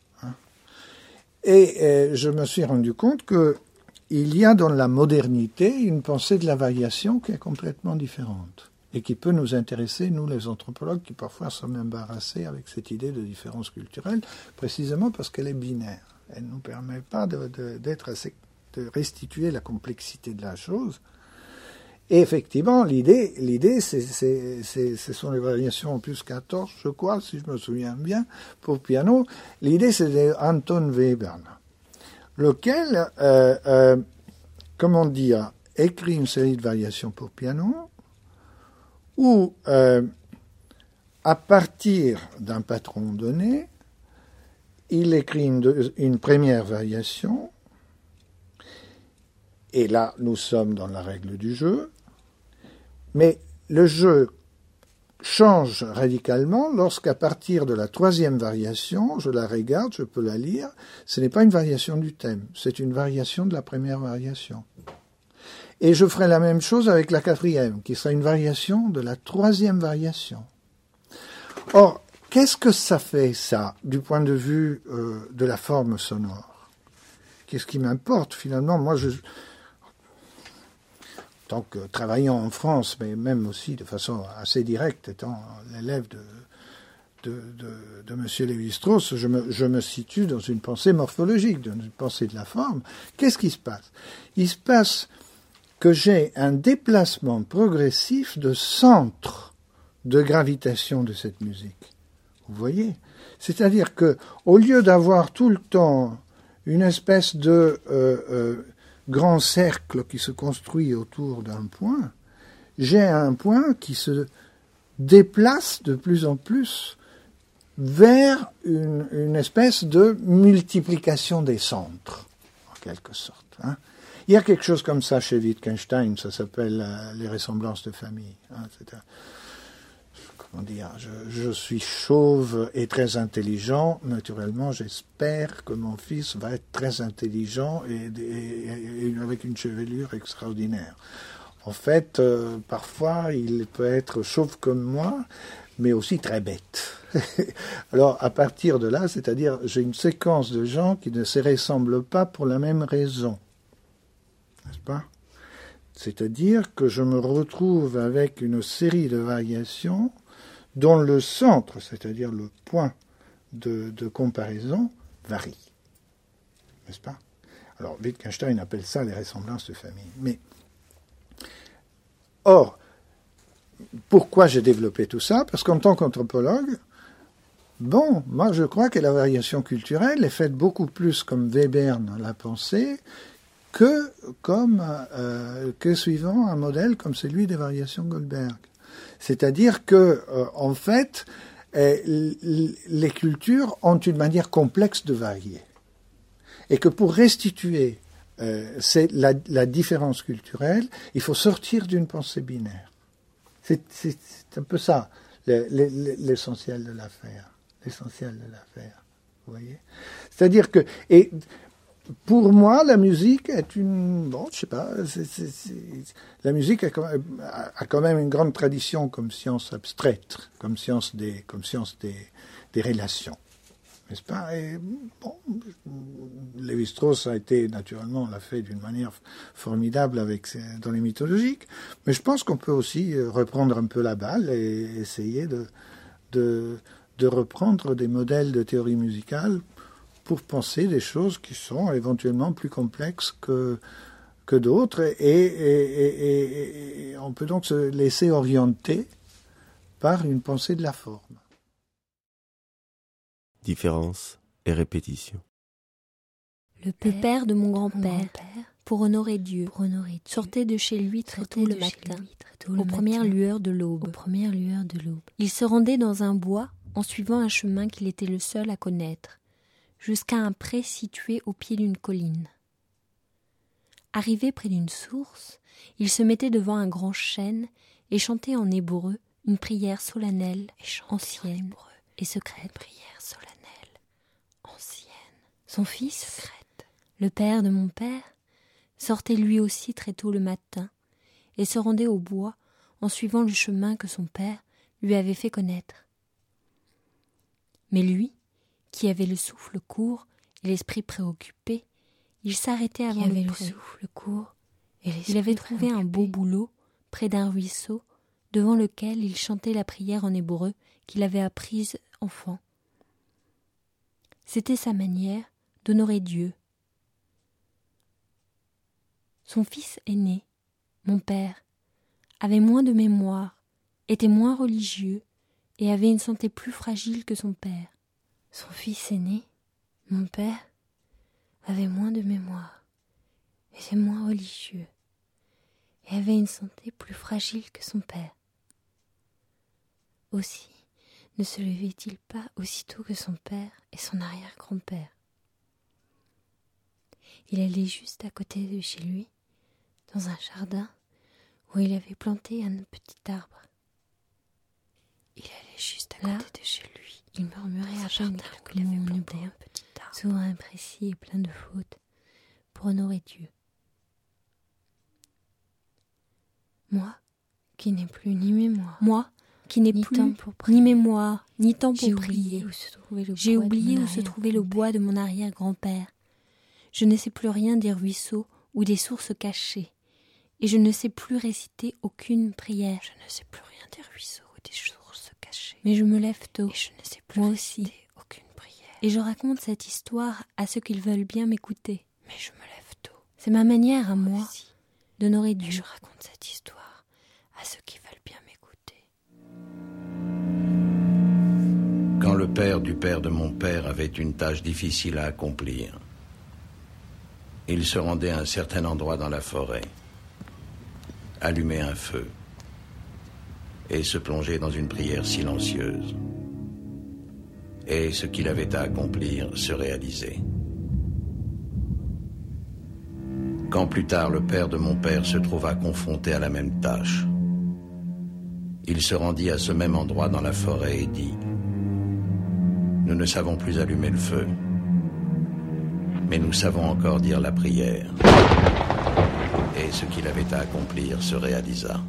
Et, et je me suis rendu compte qu'il y a dans la modernité une pensée de la variation qui est complètement différente. Et qui peut nous intéresser, nous les anthropologues, qui parfois sommes embarrassés avec cette idée de différence culturelle, précisément parce qu'elle est binaire. Elle ne nous permet pas de, de, d'être assez, de restituer la complexité de la chose. Et effectivement, l'idée, l'idée c'est, c'est, c'est, ce sont les variations en plus quatorze, je crois, si je me souviens bien, pour piano. L'idée, c'est d'Anton Webern, lequel, euh, euh, comment dire, écrit une série de variations pour piano, où, euh, à partir d'un patron donné, il écrit une, une première variation, et là, nous sommes dans la règle du jeu, mais le jeu change radicalement lorsqu'à partir de la troisième variation, je la regarde, je peux la lire, ce n'est pas une variation du thème, c'est une variation de la première variation. Et je ferai la même chose avec la quatrième, qui sera une variation de la troisième variation. Or, qu'est-ce que ça fait, ça, du point de vue euh, de la forme sonore? Qu'est-ce qui m'importe, finalement? Moi, je, en tant que travaillant en France, mais même aussi de façon assez directe, étant l'élève de, de, de, de M. Lévi-Strauss, je me, je me situe dans une pensée morphologique, dans une pensée de la forme. Qu'est-ce qui se passe? Il se passe que j'ai un déplacement progressif de centre de gravitation de cette musique. Vous voyez? C'est-à-dire que, au lieu d'avoir tout le temps une espèce de euh, euh, grand cercle qui se construit autour d'un point, j'ai un point qui se déplace de plus en plus vers une, une espèce de multiplication des centres, en quelque sorte, hein. Il y a quelque chose comme ça chez Wittgenstein, ça s'appelle euh, les ressemblances de famille. Hein, c'est un, comment dire, je, je suis chauve et très intelligent. Naturellement, j'espère que mon fils va être très intelligent et, et, et avec une chevelure extraordinaire. En fait, euh, parfois, il peut être chauve comme moi, mais aussi très bête. Alors, à partir de là, c'est-à-dire, j'ai une séquence de gens qui ne se ressemblent pas pour la même raison. N'est-ce pas? C'est-à-dire que je me retrouve avec une série de variations dont le centre, c'est-à-dire le point de, de comparaison, varie. N'est-ce pas? Alors, Wittgenstein appelle ça les ressemblances de famille. Mais, or, pourquoi j'ai développé tout ça? Parce qu'en tant qu'anthropologue, bon, moi je crois que la variation culturelle est faite beaucoup plus comme Webern l'a pensé que, comme, euh, que suivant un modèle comme celui des variations Goldberg. C'est-à-dire que, euh, en fait, euh, les cultures ont une manière complexe de varier. Et que pour restituer euh, c'est la, la différence culturelle, il faut sortir d'une pensée binaire. C'est, c'est, c'est un peu ça, le, le, l'essentiel de l'affaire. L'essentiel de l'affaire, vous voyez. C'est-à-dire que... Et pour moi, la musique est une... Bon, je sais pas, c'est, c'est, c'est, la musique a quand, même, a quand même une grande tradition comme science abstraite, comme science des, comme science des, des relations. N'est-ce pas? Et bon, Lévi-Strauss a été, naturellement, l'a fait d'une manière formidable avec, dans les mythologiques, mais je pense qu'on peut aussi reprendre un peu la balle et essayer de, de, de reprendre des modèles de théorie musicale pour penser des choses qui sont éventuellement plus complexes que, que d'autres, et, et, et, et, et on peut donc se laisser orienter par une pensée de la forme. Différence et répétition. Le père de mon grand-père, pour honorer Dieu, pour honorer Dieu, sortait de chez lui très tôt le matin, aux premières lueurs de l'aube. Aux premières lueurs de l'aube. Il se rendait dans un bois en suivant un chemin qu'il était le seul à connaître, jusqu'à un pré situé au pied d'une colline. Arrivé près d'une source, il se mettait devant un grand chêne et chantait en hébreu une prière solennelle, ancienne et secrète. Prière solennelle, ancienne. Son fils, secrète, le père de mon père, sortait lui aussi très tôt le matin et se rendait au bois en suivant le chemin que son père lui avait fait connaître. Mais lui, qui avait le souffle court et l'esprit préoccupé, il s'arrêtait avant le pré. Le souffle court et il avait trouvé un beau boulot près d'un ruisseau devant lequel il chantait la prière en hébreu qu'il avait apprise enfant. C'était sa manière d'honorer Dieu. Son fils aîné, mon père, avait moins de mémoire, était moins religieux et avait une santé plus fragile que son père. Son fils aîné, mon père, avait moins de mémoire, était moins religieux et avait une santé plus fragile que son père. Aussi, ne se levait-il pas aussitôt que son père et son arrière-grand-père. Il allait juste à côté de chez lui, dans un jardin où il avait planté un petit arbre. Il allait juste à Là, côté de chez lui. Il murmurait à peine quelques mots en hébreu, souvent imprécis et plein de fautes, pour honorer Dieu. Moi, qui n'ai plus ni mémoire, moi, qui n'ai plus ni mémoire, ni temps pour prier, j'ai oublié où se trouvait le bois de mon arrière-grand-père. Je ne sais plus rien des ruisseaux ou des sources cachées, et je ne sais plus réciter aucune prière. Je ne sais plus rien des ruisseaux ou des sources cachées. Mais je me lève tôt, et je ne sais plus moi aussi, aucune prière. Et je raconte cette histoire à ceux qui veulent bien m'écouter. Mais je me lève tôt. C'est ma manière à moi, moi d'honorer Dieu. Et je raconte cette histoire à ceux qui veulent bien m'écouter. Quand le père du père de mon père avait une tâche difficile à accomplir, il se rendait à un certain endroit dans la forêt, allumait un feu et se plongeait dans une prière silencieuse. Et ce qu'il avait à accomplir se réalisait. Quand plus tard le père de mon père se trouva confronté à la même tâche, il se rendit à ce même endroit dans la forêt et dit : « Nous ne savons plus allumer le feu, mais nous savons encore dire la prière. » Et ce qu'il avait à accomplir se réalisa.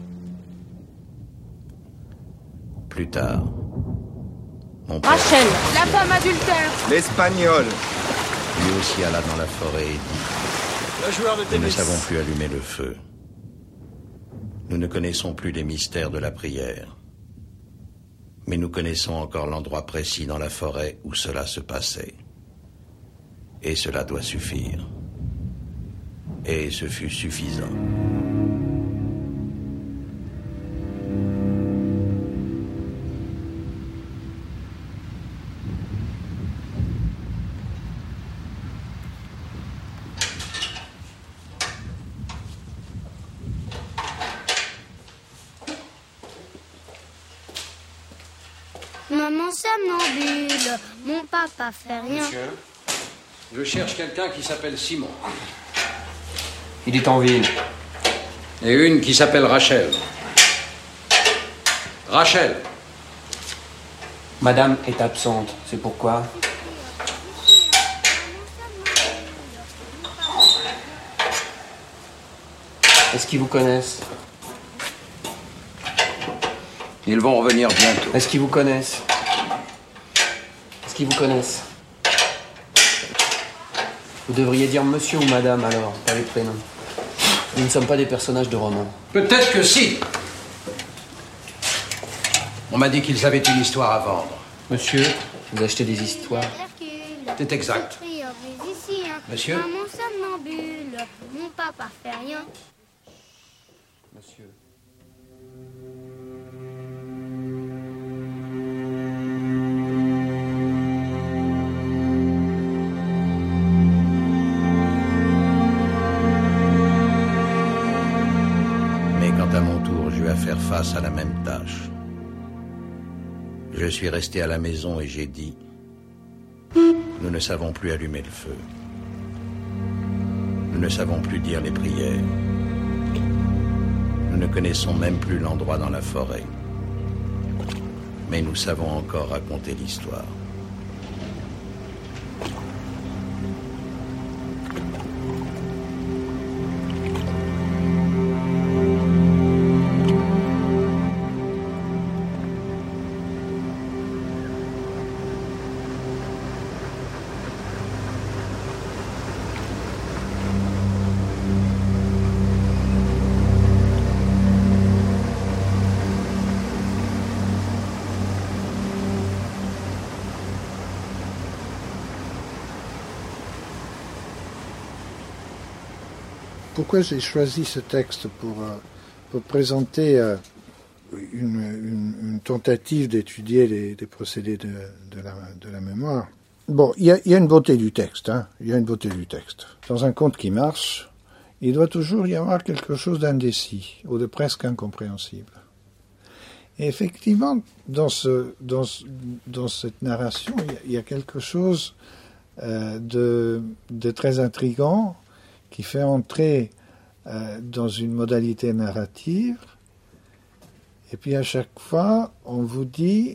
Plus tard, mon père... Rachel, la femme adultère. L'espagnol. Lui aussi alla dans la forêt et dit : « Nous ne savons plus allumer le feu, Nous ne connaissons plus les mystères de la prière, mais nous connaissons encore l'endroit précis dans la forêt où cela se passait. Et cela doit suffire. Et ce fut suffisant. Maman somnambule, mon papa fait rien. Monsieur, je cherche quelqu'un qui s'appelle Simon. Il est en ville. Et une qui s'appelle Rachel. Rachel. Madame est absente, c'est pourquoi. Est-ce qu'ils vous connaissent? Ils vont revenir bientôt. Est-ce qu'ils vous connaissent? Est-ce qu'ils vous connaissent? Vous devriez dire monsieur ou madame alors, pas les prénoms. Nous ne sommes pas des personnages de roman. Peut-être que si. On m'a dit qu'ils avaient une histoire à vendre. Monsieur, vous achetez des histoires? C'est exact. Monsieur? Maman somnambule, mon papa fait rien. Monsieur. Mais quant à mon tour, j'eus à faire face à la même tâche. Je suis resté à la maison et j'ai dit, nous ne savons plus allumer le feu. Nous ne savons plus dire les prières. Nous ne connaissons même plus l'endroit dans la forêt. Mais nous savons encore raconter l'histoire. Pourquoi j'ai choisi ce texte pour, euh, pour présenter euh, une, une, une tentative d'étudier les, les procédés de, de, la, de la mémoire. Bon, il y a, y a une beauté du texte, hein. Il y a une beauté du texte. Dans un conte qui marche, il doit toujours y avoir quelque chose d'indécis ou de presque incompréhensible. Et effectivement, dans, ce, dans, ce, dans cette narration, il y, y a quelque chose euh, de, de très intriguant qui fait entrer euh, dans une modalité narrative, et puis à chaque fois, on vous dit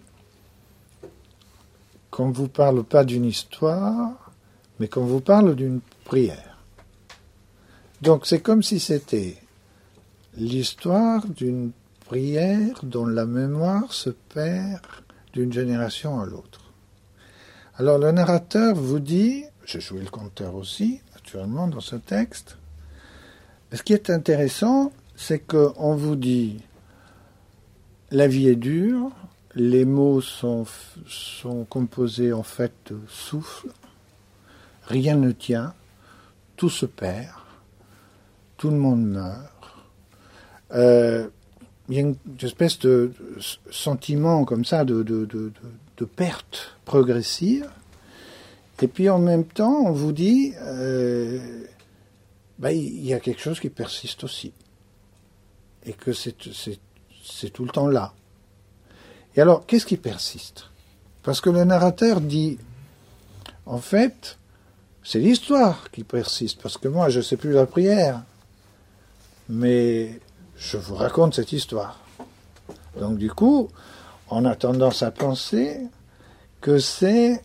qu'on ne vous parle pas d'une histoire, mais qu'on vous parle d'une prière. Donc c'est comme si c'était l'histoire d'une prière dont la mémoire se perd d'une génération à l'autre. Alors le narrateur vous dit, j'ai joué le conteur aussi, naturellement, dans ce texte. Ce qui est intéressant, c'est qu'on vous dit la vie est dure, les mots sont, sont composés en fait de souffle, rien ne tient, tout se perd, tout le monde meurt. Euh, il y a une espèce de sentiment comme ça de, de, de, de, de perte progressive. Et puis en même temps, on vous dit, euh, bah, il y a quelque chose qui persiste aussi. Et que c'est, c'est, c'est tout le temps là. Et alors, qu'est-ce qui persiste? Parce que le narrateur dit, en fait, c'est l'histoire qui persiste. Parce que moi, je ne sais plus la prière. Mais je vous raconte cette histoire. Donc du coup, on a tendance à penser que c'est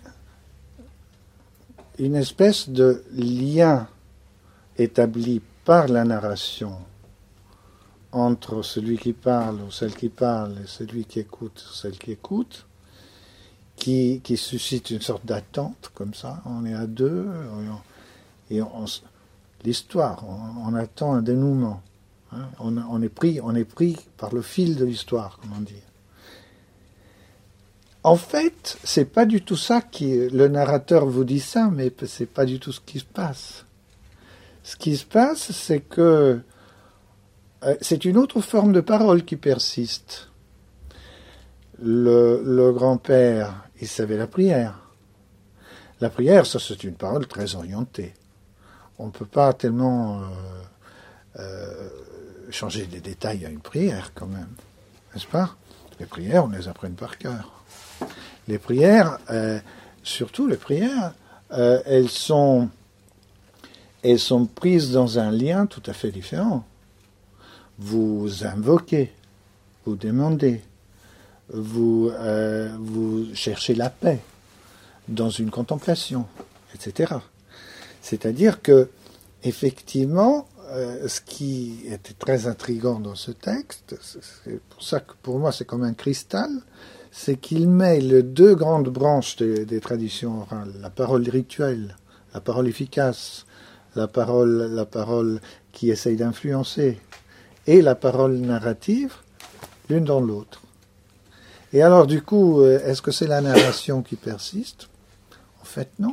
une espèce de lien établi par la narration entre celui qui parle ou celle qui parle et celui qui écoute ou celle qui écoute, qui, qui suscite une sorte d'attente, comme ça, on est à deux, et on, et on, l'histoire, on, on attend un dénouement. Hein, on, on, est pris, on est pris par le fil de l'histoire, comment dire. En fait, c'est pas du tout ça qui... Le narrateur vous dit ça, mais c'est pas du tout ce qui se passe. Ce qui se passe, c'est que euh, c'est une autre forme de parole qui persiste. Le, le grand-père, il savait la prière. La prière, ça, c'est une parole très orientée. On ne peut pas tellement euh, euh, changer des détails à une prière, quand même. N'est-ce pas? Les prières, on les apprenne par cœur. Les prières, euh, surtout les prières, euh, elles sont, elles sont prises dans un lien tout à fait différent. Vous invoquez, vous demandez, vous, euh, vous cherchez la paix dans une contemplation, et cetera. C'est-à-dire que, effectivement, euh, ce qui était très intriguant dans ce texte, c'est pour ça que pour moi c'est comme un cristal, c'est qu'il met les deux grandes branches des, des traditions orales, la parole rituelle, la parole efficace, la parole, la parole qui essaye d'influencer, et la parole narrative, l'une dans l'autre. Et alors, du coup, est-ce que c'est la narration qui persiste? En fait, non.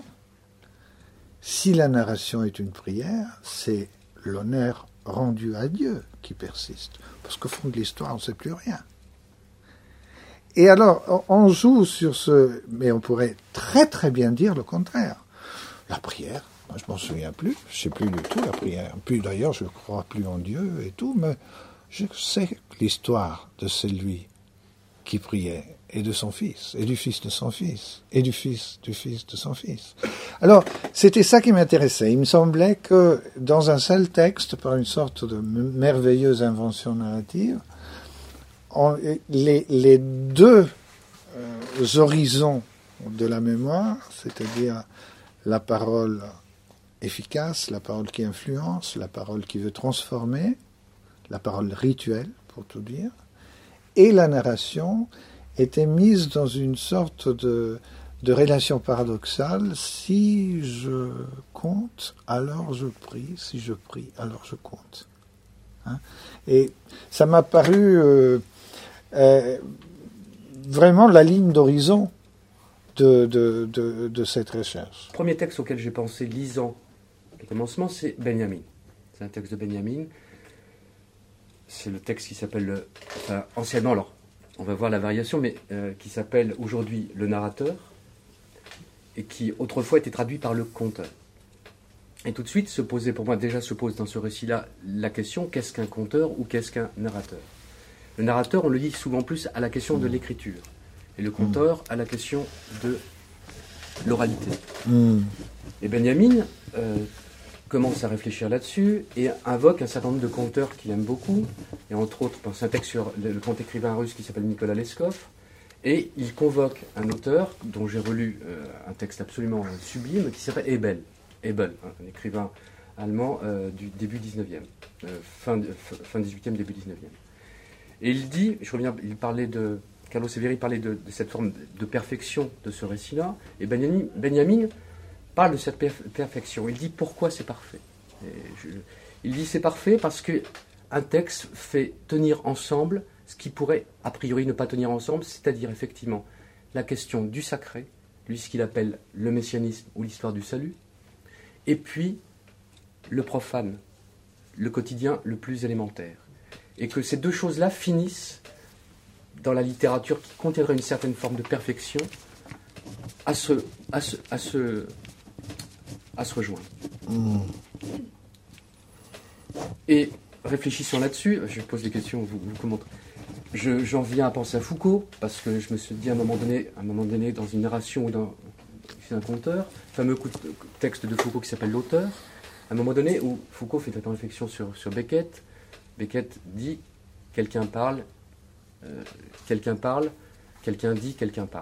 Si la narration est une prière, c'est l'honneur rendu à Dieu qui persiste. Parce qu'au fond de l'histoire, on ne sait plus rien. Et alors, on joue sur ce... Mais on pourrait très très bien dire le contraire. La prière, moi je m'en souviens plus, je ne sais plus du tout la prière. Puis d'ailleurs, je ne crois plus en Dieu et tout, mais je sais l'histoire de celui qui priait, et de son fils, et du fils de son fils, et du fils du fils de son fils. Alors, c'était ça qui m'intéressait. Il me semblait que dans un seul texte, par une sorte de merveilleuse invention narrative, On, les, les deux euh, horizons de la mémoire, c'est-à-dire la parole efficace, la parole qui influence, la parole qui veut transformer, la parole rituelle, pour tout dire, et la narration, étaient mises dans une sorte de, de relation paradoxale. Si je compte, alors je prie. Si je prie, alors je compte. Hein? Et ça m'a paru... Euh, Euh, vraiment la ligne d'horizon de, de, de, de cette recherche. Le premier texte auquel j'ai pensé lisant le commencement, c'est Benjamin. C'est un texte de Benjamin. C'est le texte qui s'appelle, le, enfin, anciennement, alors on va voir la variation, mais euh, qui s'appelle aujourd'hui Le Narrateur, et qui autrefois était traduit par Le Conteur. Et tout de suite, se posait, pour moi déjà se pose dans ce récit-là la question, qu'est-ce qu'un conteur ou qu'est-ce qu'un narrateur? Le narrateur, on le dit souvent plus à la question de l'écriture, et le conteur à la question de l'oralité. Mm. Et Benjamin euh, commence à réfléchir là-dessus et invoque un certain nombre de conteurs qu'il aime beaucoup, et entre autres, c'est un texte sur le, le grand écrivain russe qui s'appelle Nicolas Leskov, et il convoque un auteur dont j'ai relu euh, un texte absolument sublime qui s'appelle Hebel, Hebel, un écrivain allemand euh, du début dix-neuvième, euh, fin, fin dix-huitième, début dix-neuvième. Et il dit, je reviens, il parlait de, Carlo Severi parlait de, de cette forme de perfection de ce récit-là, et Benjamin, Benjamin parle de cette perf- perfection. Il dit pourquoi c'est parfait. Et je, il dit c'est parfait parce qu'un texte fait tenir ensemble ce qui pourrait a priori ne pas tenir ensemble, c'est-à-dire effectivement la question du sacré, lui ce qu'il appelle le messianisme ou l'histoire du salut, et puis le profane, le quotidien le plus élémentaire. Et que ces deux choses-là finissent, dans la littérature qui contiendrait une certaine forme de perfection, à se, à se, à se, à se rejoindre. Mmh. Et réfléchissons là-dessus, je pose des questions, vous, vous commentez. Je, j'en viens à penser à Foucault, parce que je me suis dit à un moment donné, à un moment donné dans une narration ou dans un conteur, le fameux texte de Foucault qui s'appelle L'auteur, à un moment donné où Foucault fait une réflexion sur, sur Beckett. Beckett dit « quelqu'un parle, euh, quelqu'un parle, quelqu'un dit, quelqu'un parle ».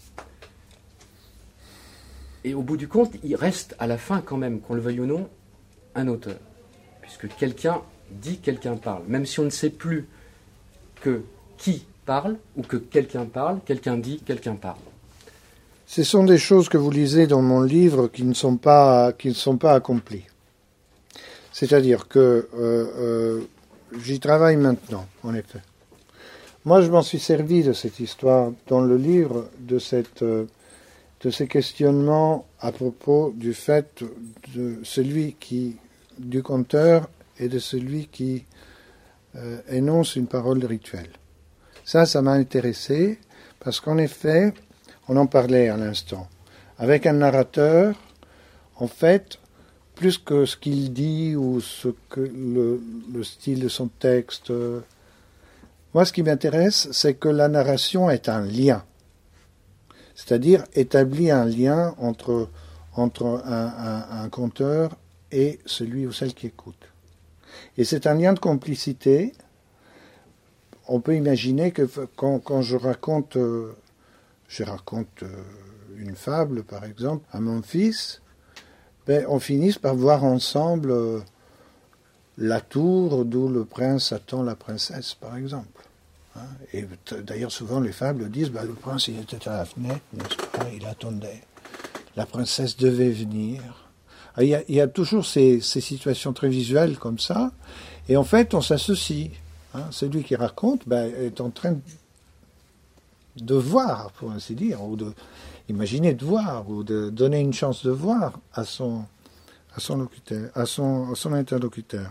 Et au bout du compte, il reste à la fin quand même, qu'on le veuille ou non, un auteur. Puisque quelqu'un dit, quelqu'un parle. Même si on ne sait plus que qui parle, ou que quelqu'un parle, quelqu'un dit, quelqu'un parle. Ce sont des choses que vous lisez dans mon livre qui ne sont pas, qui ne sont pas accomplies. C'est-à-dire que... Euh, euh, j'y travaille maintenant, en effet. Moi, je m'en suis servi de cette histoire dans le livre, de, cette, de ces questionnements à propos du fait de celui qui, du conteur et de celui qui euh, énonce une parole rituelle. Ça, ça m'a intéressé, parce qu'en effet, on en parlait à l'instant, avec un narrateur, en fait, plus que ce qu'il dit ou ce que le, le style de son texte, euh, moi, ce qui m'intéresse, c'est que la narration est un lien, c'est-à-dire établit un lien entre, entre un, un, un conteur et celui ou celle qui écoute. Et c'est un lien de complicité. On peut imaginer que quand, quand je raconte, euh, je raconte euh, une fable, par exemple, à mon fils, ben, on finisse par voir ensemble euh, la tour d'où le prince attend la princesse, par exemple. Hein, et d'ailleurs, souvent, les fables disent, ben, le prince, il était à la fenêtre, n'est-ce pas, il attendait. La princesse devait venir. Il y a, il y a toujours ces, ces situations très visuelles comme ça, et en fait, on s'associe. Hein, celui qui raconte ben, est en train de voir, pour ainsi dire, ou de imaginer de voir, ou de donner une chance de voir à son, à son, locuteur, à son, à son interlocuteur.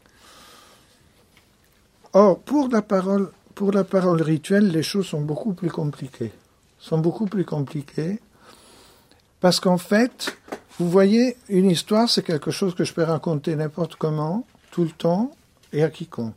Or, pour la parole, pour la parole rituelle, les choses sont beaucoup plus compliquées. Sont beaucoup plus compliquées, parce qu'en fait, vous voyez, une histoire, c'est quelque chose que je peux raconter n'importe comment, tout le temps, et à quiconque.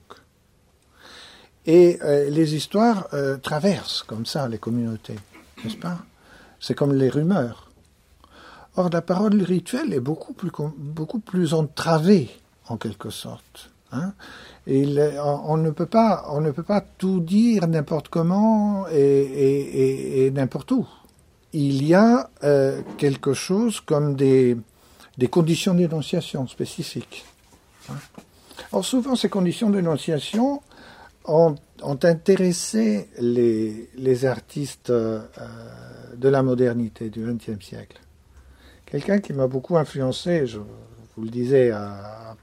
Et euh, les histoires euh, traversent comme ça les communautés, n'est-ce pas? C'est comme les rumeurs. Or, la parole rituelle est beaucoup plus, beaucoup plus entravée, en quelque sorte. Hein? Et il, on, on, ne peut pas, on ne peut pas tout dire n'importe comment et, et, et, et n'importe où. Il y a euh, quelque chose comme des, des conditions d'énonciation spécifiques. Hein? Or, souvent, ces conditions d'énonciation ont, ont intéressé les, les artistes euh, de la modernité du vingtième siècle. Quelqu'un qui m'a beaucoup influencé, je vous le disais, à,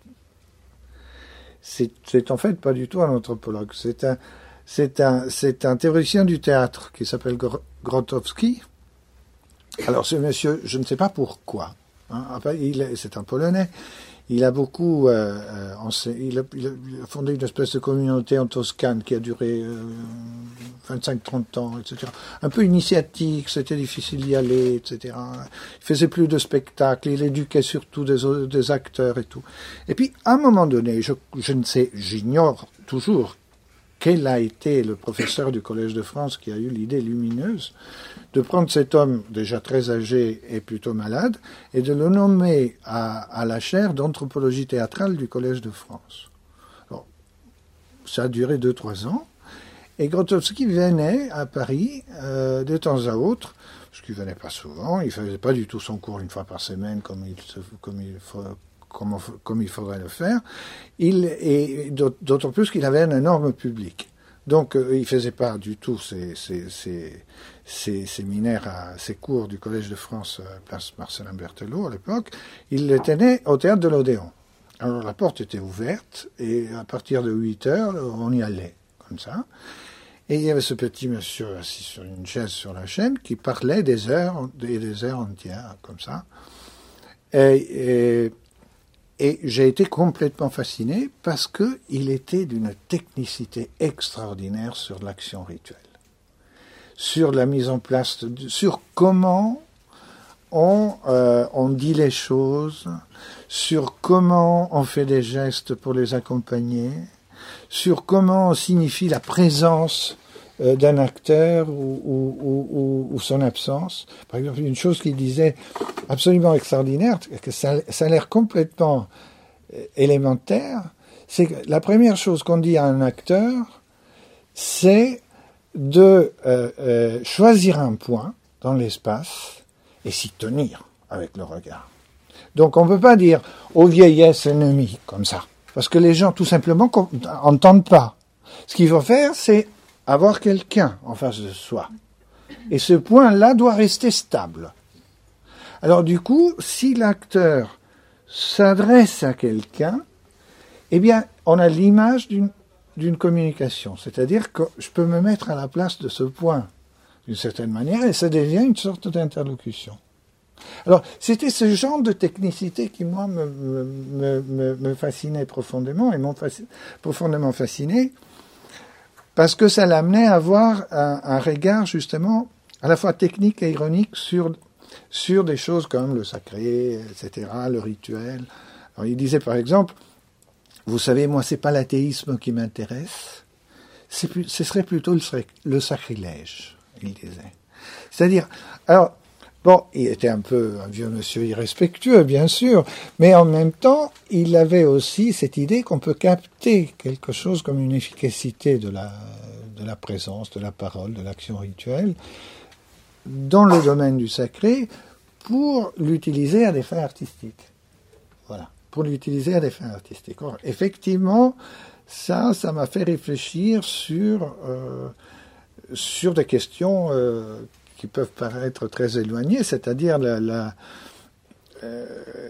c'est, c'est en fait pas du tout un anthropologue, c'est un, c'est un, c'est un théoricien du théâtre qui s'appelle Grotowski. Alors ce monsieur, je ne sais pas pourquoi, hein, enfin, il est, c'est un Polonais. Il a beaucoup, euh, enseigné, il, a, il a fondé une espèce de communauté en Toscane qui a duré euh, vingt-cinq trente ans, et cetera. Un peu initiatique, c'était difficile d'y aller, et cetera. Il faisait plus de spectacles, il éduquait surtout des, des acteurs et tout. Et puis, à un moment donné, je, je ne sais, j'ignore toujours quel a été le professeur du Collège de France qui a eu l'idée lumineuse de prendre cet homme déjà très âgé et plutôt malade et de le nommer à, à la chaire d'anthropologie théâtrale du Collège de France. Alors, ça a duré deux, trois ans, et Grotowski venait à Paris euh, de temps à autre, parce qu'il venait pas souvent, il faisait pas du tout son cours une fois par semaine comme il, comme il, comme, comme il faudrait le faire, il, et d'autant plus qu'il avait un énorme public. Donc, euh, il faisait pas du tout ses, ses, ses, ses séminaires, à, ses cours du Collège de France, à place Marcellin Berthelot à l'époque. Il les tenait au théâtre de l'Odéon. Alors, la porte était ouverte, et à partir de huit heures, on y allait, comme ça. Et il y avait ce petit monsieur assis sur une chaise sur la chaîne qui parlait des heures et des heures entières, comme ça. Et, et Et j'ai été complètement fasciné parce qu'il était d'une technicité extraordinaire sur l'action rituelle, sur la mise en place, de, sur comment on, euh, on dit les choses, sur comment on fait des gestes pour les accompagner, sur comment on signifie la présence euh, d'un acteur ou, ou, ou, ou son absence. Par exemple, une chose qu'il disait absolument extraordinaire, que ça, ça a l'air complètement élémentaire, c'est que la première chose qu'on dit à un acteur, c'est de euh, euh, choisir un point dans l'espace et s'y tenir avec le regard. Donc on ne peut pas dire « ô vieillesse ennemie » comme ça, parce que les gens tout simplement n'entendent pas. Ce qu'il faut faire, c'est avoir quelqu'un en face de soi. Et ce point-là doit rester stable. Alors du coup, si l'acteur s'adresse à quelqu'un, eh bien, on a l'image d'une, d'une communication. C'est-à-dire que je peux me mettre à la place de ce point, d'une certaine manière, et ça devient une sorte d'interlocution. Alors, c'était ce genre de technicité qui, moi, me, me, me, me fascinait profondément, et m'ont fasc- profondément fasciné, parce que ça l'amenait à avoir un, un regard, justement, à la fois technique et ironique sur, sur des choses comme le sacré, et cetera, le rituel. Alors, il disait, par exemple, vous savez, moi, c'est pas l'athéisme qui m'intéresse, c'est plus, ce serait plutôt le, le sacrilège, il disait. C'est-à-dire, alors, bon, il était un peu un vieux monsieur irrespectueux, bien sûr, mais en même temps, il avait aussi cette idée qu'on peut capter quelque chose comme une efficacité de la, de la présence, de la parole, de l'action rituelle, dans le domaine du sacré, pour l'utiliser à des fins artistiques. Voilà, pour l'utiliser à des fins artistiques. Or, effectivement, ça, ça m'a fait réfléchir sur, euh, sur des questions euh, qui peuvent paraître très éloignées, c'est-à-dire la, la euh,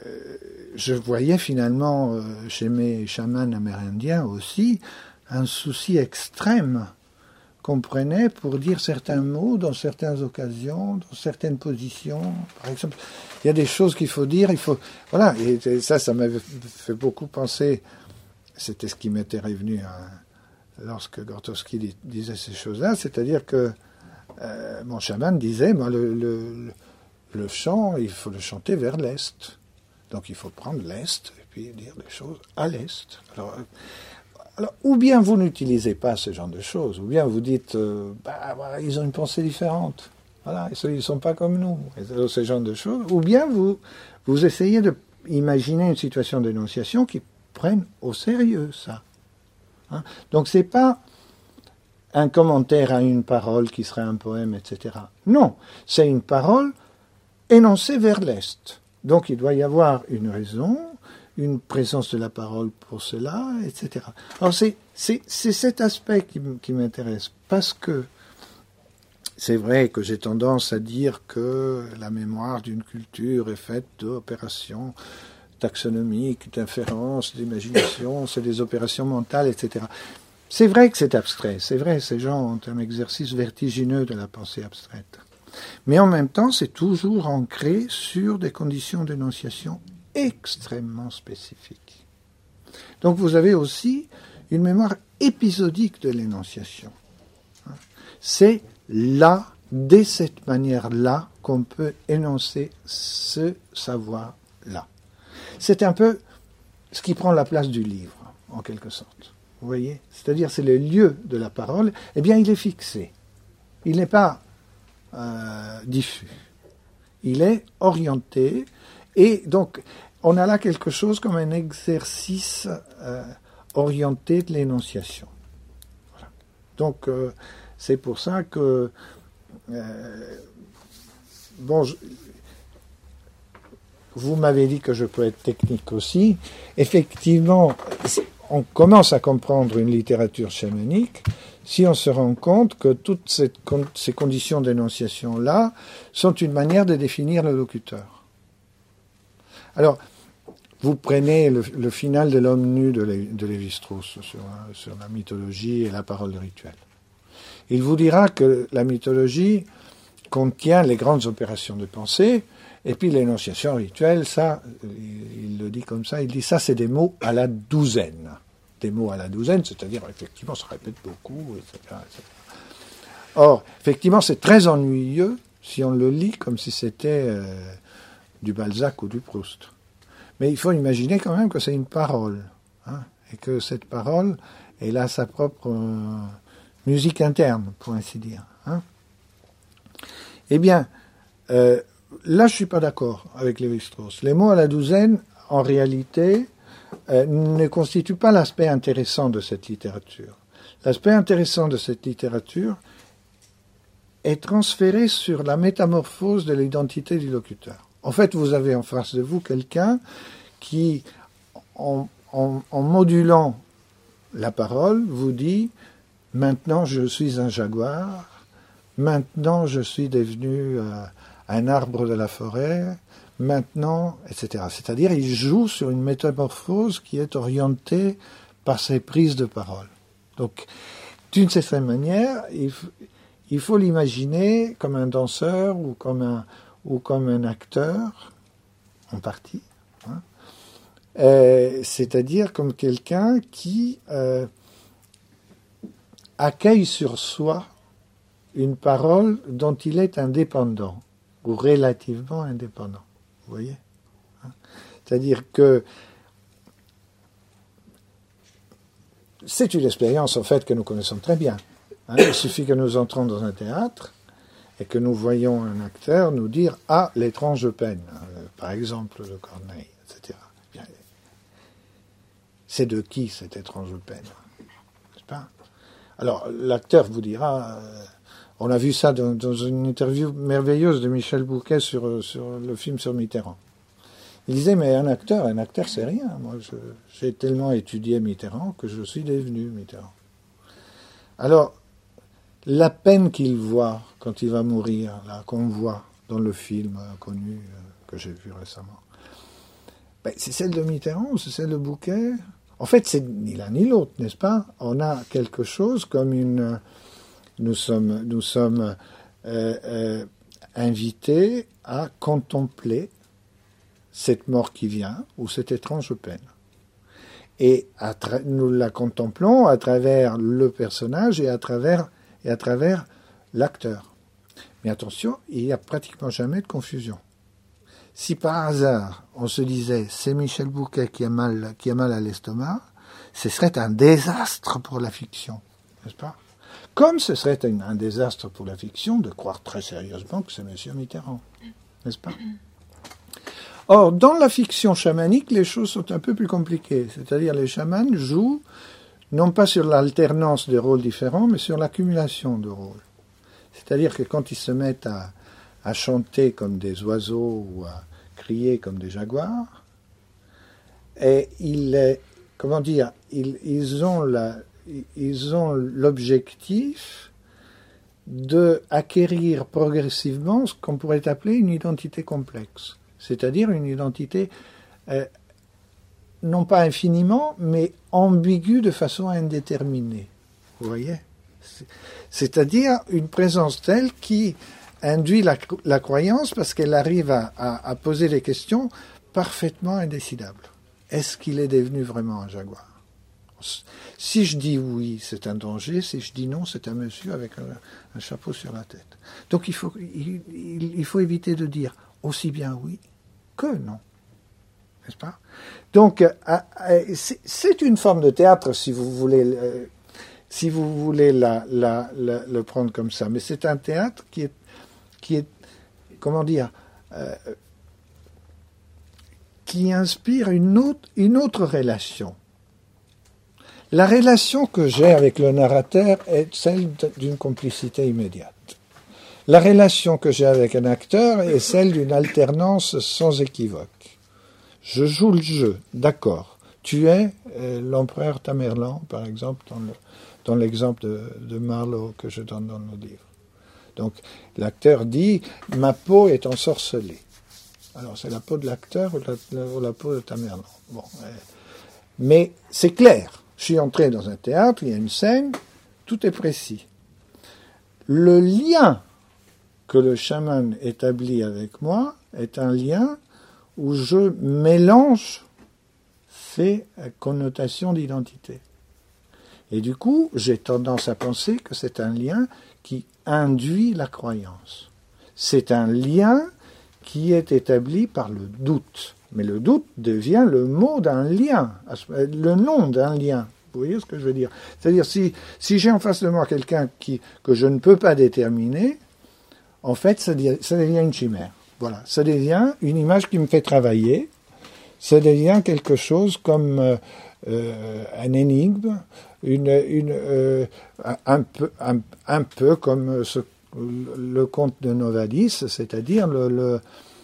je voyais finalement euh, chez mes chamans amérindiens aussi un souci extrême qu'on prenait pour dire certains mots dans certaines occasions, dans certaines positions. Par exemple, il y a des choses qu'il faut dire, il faut... Voilà, et ça, ça m'avait fait beaucoup penser, c'était ce qui m'était revenu hein, lorsque Grotowski disait ces choses-là, c'est-à-dire que euh, mon chaman disait, moi, le, le, le chant, il faut le chanter vers l'Est. Donc il faut prendre l'Est et puis dire des choses à l'Est. Alors, Alors, ou bien vous n'utilisez pas ce genre de choses, ou bien vous dites, euh, bah, voilà, ils ont une pensée différente, voilà, ils ne sont pas comme nous, et ce genre de choses, ou bien vous, vous essayez d'imaginer une situation d'énonciation qui prenne au sérieux ça. Hein? Donc, ce n'est pas un commentaire à une parole qui serait un poème, et cetera. Non, c'est une parole énoncée vers l'Est. Donc, il doit y avoir une raison, une présence de la parole pour cela, et cetera. Alors c'est, c'est, c'est cet aspect qui, qui m'intéresse, parce que c'est vrai que j'ai tendance à dire que la mémoire d'une culture est faite d'opérations taxonomiques, d'inférences, d'imagination, c'est des opérations mentales, et cetera. C'est vrai que c'est abstrait, c'est vrai, ces gens ont un exercice vertigineux de la pensée abstraite. Mais en même temps, c'est toujours ancré sur des conditions d'énonciation extrêmement spécifique. Donc vous avez aussi une mémoire épisodique de l'énonciation. C'est là, dès cette manière-là, qu'on peut énoncer ce savoir-là. C'est un peu ce qui prend la place du livre, en quelque sorte. Vous voyez ? C'est-à-dire, c'est le lieu de la parole, eh bien, il est fixé. Il n'est pas euh, diffus. Il est orienté. Et donc, on a là quelque chose comme un exercice euh, orienté de l'énonciation. Voilà. Donc, euh, c'est pour ça que... Euh, bon, je, vous m'avez dit que je peux être technique aussi. Effectivement, on commence à comprendre une littérature chamanique si on se rend compte que toutes cette, ces conditions d'énonciation-là sont une manière de définir le locuteur. Alors, vous prenez le, le final de l'homme nu de, de Lévi-Strauss sur, sur la mythologie et la parole rituelle. Il vous dira que la mythologie contient les grandes opérations de pensée, et puis l'énonciation rituelle, ça, il, il le dit comme ça, il dit ça, c'est des mots à la douzaine. Des mots à la douzaine, c'est-à-dire, effectivement, ça répète beaucoup, et cetera, et cetera. Or, effectivement, c'est très ennuyeux si on le lit comme si c'était euh, du Balzac ou du Proust. Mais il faut imaginer quand même que c'est une parole, hein, et que cette parole, elle a sa propre euh, musique interne, pour ainsi dire. Hein. Eh bien, euh, là, je ne suis pas d'accord avec Lévi-Strauss. Les mots à la douzaine, en réalité, euh, ne constituent pas l'aspect intéressant de cette littérature. L'aspect intéressant de cette littérature est transféré sur la métamorphose de l'identité du locuteur. En fait, vous avez en face de vous quelqu'un qui, en, en, en modulant la parole, vous dit « Maintenant, je suis un jaguar. Maintenant, je suis devenu... Euh, un arbre de la forêt, maintenant, et cetera. C'est-à-dire, il joue sur une métamorphose qui est orientée par ses prises de parole. Donc, d'une certaine manière, il, il faut l'imaginer comme un danseur ou comme un, ou comme un acteur, en partie, hein, euh, c'est-à-dire comme quelqu'un qui euh, accueille sur soi une parole dont il est indépendant, ou relativement indépendant. Vous voyez, hein? C'est-à-dire que c'est une expérience, en fait, que nous connaissons très bien. Hein? Il suffit que nous entrons dans un théâtre et que nous voyons un acteur nous dire « Ah, l'étrange peine euh, », par exemple, de Corneille, et cetera. Bien, c'est de qui, cette étrange peine, n'est-ce pas? Alors, l'acteur vous dira... Euh, on a vu ça dans, dans une interview merveilleuse de Michel Bouquet sur, sur le film sur Mitterrand. Il disait, mais un acteur, un acteur c'est rien. Moi, je, j'ai tellement étudié Mitterrand que je suis devenu Mitterrand. Alors, la peine qu'il voit quand il va mourir, là, qu'on voit dans le film connu euh, que j'ai vu récemment, ben, c'est celle de Mitterrand ou c'est celle de Bouquet? En fait, c'est ni l'un ni l'autre, n'est-ce pas? On a quelque chose comme une... Nous sommes, nous sommes euh, euh, invités à contempler cette mort qui vient, ou cette étrange peine. Et à tra- nous la contemplons à travers le personnage et à travers, et à travers l'acteur. Mais attention, il n'y a pratiquement jamais de confusion. Si par hasard, on se disait, c'est Michel Bouquet qui a mal, qui a mal à l'estomac, ce serait un désastre pour la fiction, n'est-ce pas? Comme ce serait un, un désastre pour la fiction de croire très sérieusement que c'est M. Mitterrand, n'est-ce pas? Or, dans la fiction chamanique, les choses sont un peu plus compliquées. C'est-à-dire, les chamans jouent non pas sur l'alternance des rôles différents, mais sur l'accumulation de rôles. C'est-à-dire que quand ils se mettent à, à chanter comme des oiseaux ou à crier comme des jaguars, et ils, comment dire, ils, ils ont la... ils ont l'objectif de acquérir progressivement ce qu'on pourrait appeler une identité complexe, c'est-à-dire une identité euh, non pas infiniment, mais ambiguë de façon indéterminée. Vous voyez ? C'est-à-dire une présence telle qui induit la, la croyance parce qu'elle arrive à, à, à poser des questions parfaitement indécidables. Est-ce qu'il est devenu vraiment un jaguar ? Si je dis oui, c'est un danger. Si je dis non, c'est un monsieur avec un, un chapeau sur la tête. Donc il faut, il, il, il faut éviter de dire aussi bien oui que non. N'est-ce pas? Donc c'est, c'est une forme de théâtre, si vous voulez, euh, si vous voulez la, la, la, le prendre comme ça. Mais c'est un théâtre qui est, qui est comment dire, euh, qui inspire une autre, une autre relation. La relation que j'ai avec le narrateur est celle d'une complicité immédiate. La relation que j'ai avec un acteur est celle d'une alternance sans équivoque. Je joue le jeu, d'accord. Tu es euh, l'empereur Tamerlan, par exemple, dans, le, dans l'exemple de, de Marlowe que je donne dans nos livres. Donc, l'acteur dit « ma peau est ensorcelée ». Alors, c'est la peau de l'acteur ou la, la, ou la peau de Tamerlan. Bon, euh, mais c'est clair. Je suis entré dans un théâtre, il y a une scène, tout est précis. Le lien que le chaman établit avec moi est un lien où je mélange ces connotations d'identité. Et du coup, j'ai tendance à penser que c'est un lien qui induit la croyance. C'est un lien qui est établi par le doute. Mais le doute devient le mot d'un lien, le nom d'un lien. Vous voyez ce que je veux dire? C'est-à-dire, si, si j'ai en face de moi quelqu'un qui, que je ne peux pas déterminer, en fait, ça devient, ça devient une chimère. Voilà, ça devient une image qui me fait travailler, ça devient quelque chose comme euh, euh, un énigme, une, une, euh, un, peu, un, un peu comme ce, le conte de Novadis, c'est-à-dire le... le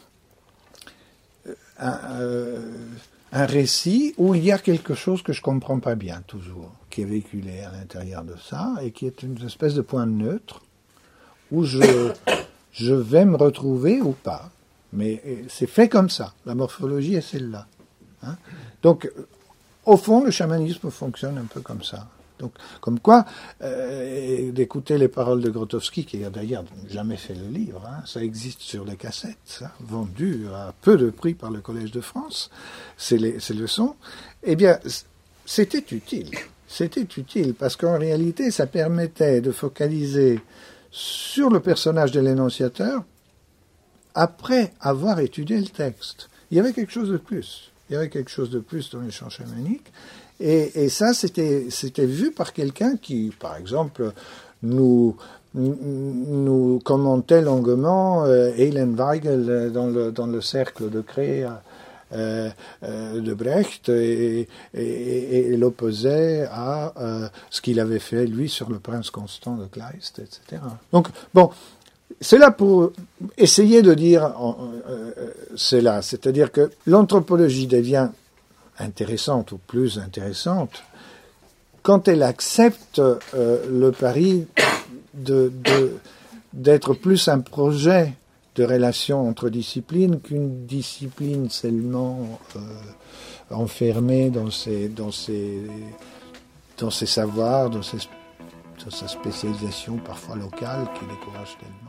Un, euh, un récit où il y a quelque chose que je comprends pas bien toujours, qui est véhiculé à l'intérieur de ça et qui est une espèce de point neutre où je je vais me retrouver ou pas. Mais c'est fait comme ça. La morphologie est celle-là. Hein. Donc, au fond, le chamanisme fonctionne un peu comme ça. Donc, comme quoi, euh, d'écouter les paroles de Grotowski, qui a d'ailleurs jamais fait le livre, hein, ça existe sur les cassettes, ça, vendu à peu de prix par le Collège de France, c'est les, ces leçons, eh bien, c'était utile. C'était utile, parce qu'en réalité, ça permettait de focaliser sur le personnage de l'énonciateur après avoir étudié le texte. Il y avait quelque chose de plus. Il y avait quelque chose de plus dans les chants chamaniques. Et, et ça, c'était, c'était vu par quelqu'un qui, par exemple, nous, nous commentait longuement euh, Eilen Weigel dans le, dans le cercle de Cré euh, euh, de Brecht et, et, et l'opposait à euh, ce qu'il avait fait, lui, sur le prince Constant de Kleist, et cetera. Donc, bon, c'est là pour essayer de dire euh, cela, c'est-à-dire que l'anthropologie devient intéressante ou plus intéressante quand elle accepte euh, le pari de, de, d'être plus un projet de relation entre disciplines qu'une discipline seulement euh, enfermée dans ses, dans ses, dans ses savoirs, dans, ses, dans sa spécialisation parfois locale qui décourage tellement.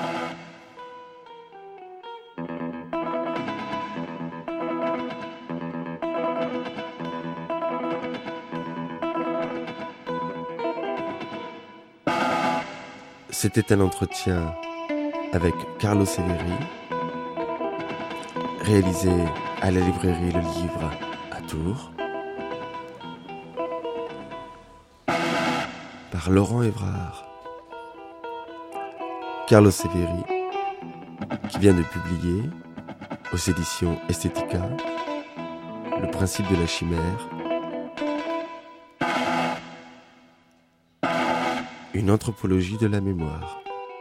C'était un entretien avec Carlo Severi, réalisé à la librairie Le Livre à Tours, par Laurent Évrard. Carlo Severi, qui vient de publier aux éditions Estetica Le principe de la chimère, une anthropologie de la mémoire.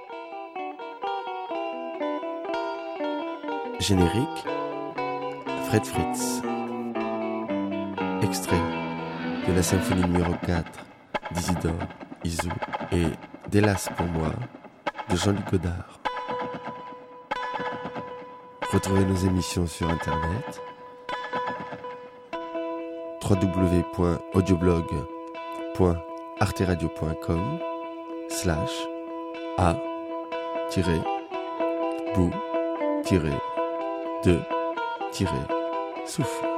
Générique, Fred Fritz. Extrait de la symphonie numéro quatre d'Isidore Isou et d'Hélas pour moi de Jean-Luc Godard. Retrouvez nos émissions sur internet w w w point audioblog point arteradio point com slash a tiret bout tiret de tiret souffle.